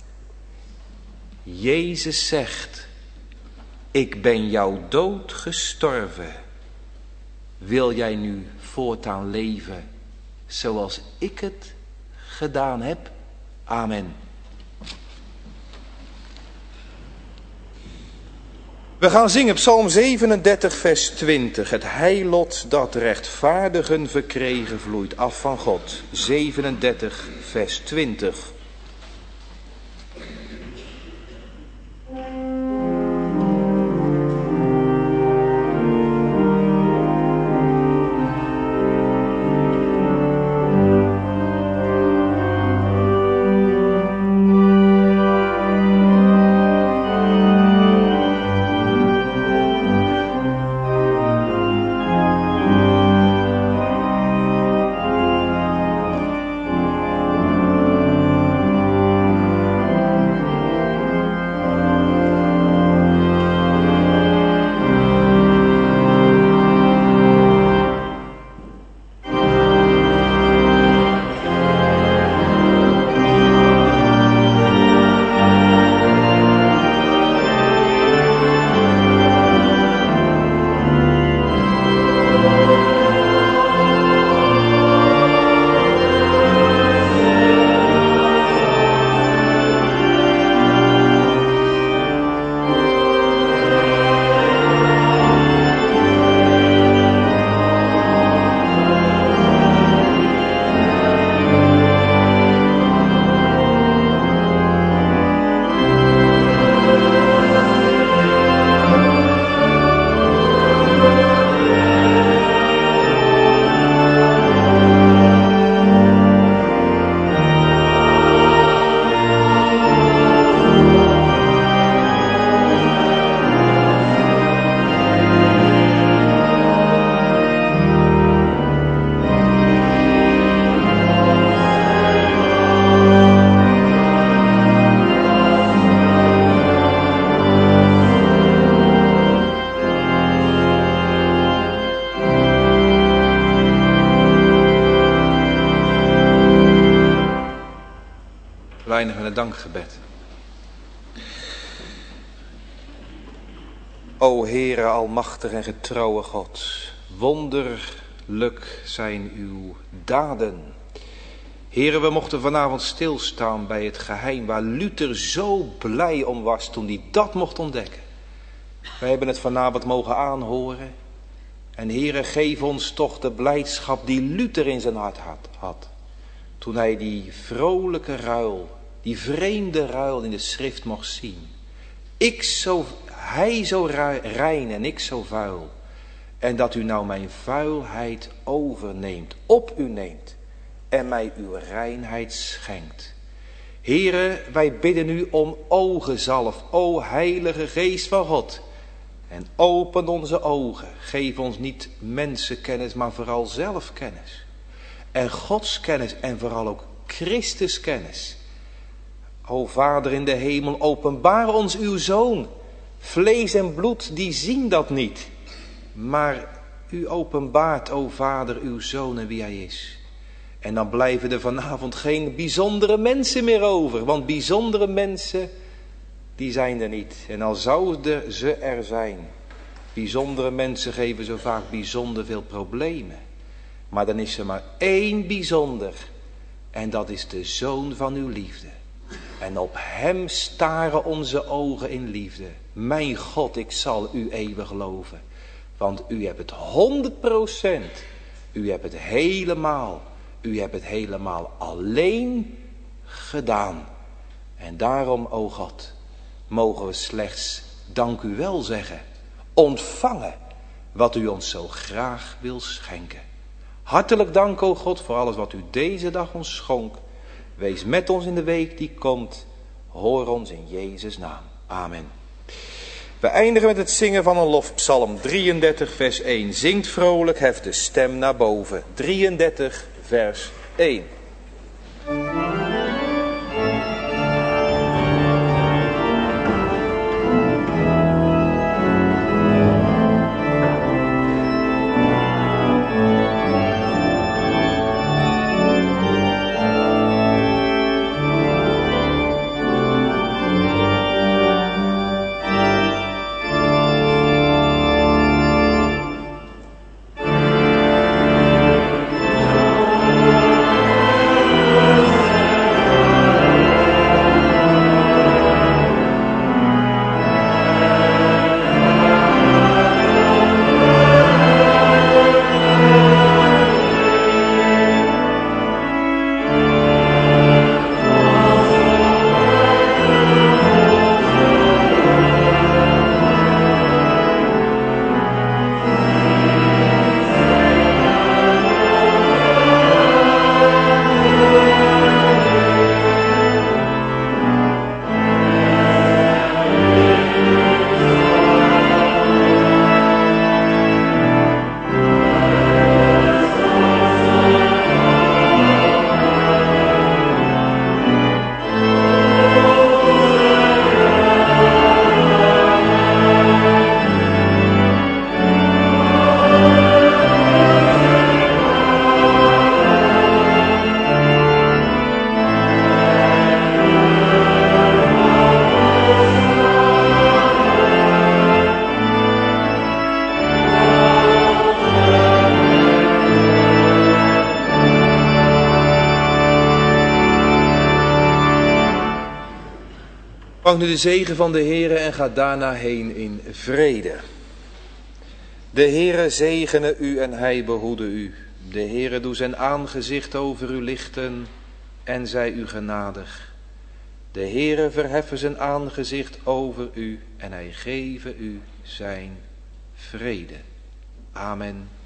Jezus zegt: ik ben jou dood gestorven. Wil jij nu voortaan leven zoals ik het gedaan heb? Amen. We gaan zingen Psalm zevenendertig vers twintig. Het heilot dat rechtvaardigen verkregen vloeit af van God. zevenendertig vers twintig. We eindigen met een dankgebed. O Heere, almachtig en getrouwe God, wonderlijk zijn uw daden. Heere, we mochten vanavond stilstaan bij het geheim waar Luther zo blij om was toen hij dat mocht ontdekken. Wij hebben het vanavond mogen aanhoren. En Heere, geef ons toch de blijdschap die Luther in zijn hart had, had. Toen hij die vrolijke ruil, die vreemde ruil in de schrift mocht zien. Ik zo, hij zo rein en ik zo vuil. En dat u nou mijn vuilheid overneemt, op u neemt. En mij uw reinheid schenkt. Heere, wij bidden u om ogenzalf, o Heilige Geest van God. En open onze ogen, geef ons niet mensenkennis, maar vooral zelfkennis. En godskennis en vooral ook Christuskennis. O Vader in de hemel, openbaar ons uw Zoon. Vlees en bloed, die zien dat niet. Maar u openbaart, o Vader, uw Zoon en wie hij is. En dan blijven er vanavond geen bijzondere mensen meer over. Want bijzondere mensen, die zijn er niet. En al zouden ze er zijn. Bijzondere mensen geven zo vaak bijzonder veel problemen. Maar dan is er maar één bijzonder. En dat is de Zoon van uw liefde. En op hem staren onze ogen in liefde. Mijn God, ik zal u eeuwig loven. Want u hebt het honderd procent. U hebt het helemaal. U hebt het helemaal alleen gedaan. En daarom, o God, mogen we slechts dank u wel zeggen. Ontvangen wat u ons zo graag wil schenken. Hartelijk dank, o God, voor alles wat u deze dag ons schonk. Wees met ons in de week die komt. Hoor ons in Jezus' naam. Amen. We eindigen met het zingen van een lofpsalm. drieëndertig vers één. Zingt vrolijk, hef de stem naar boven. drieëndertig vers één. Ontvang nu de zegen van de Heere en ga daarna heen in vrede. De Heere zegene u en hij behoede u. De Heere doe zijn aangezicht over u lichten en zij u genadig. De Heere verheffen zijn aangezicht over u en hij geve u zijn vrede. Amen.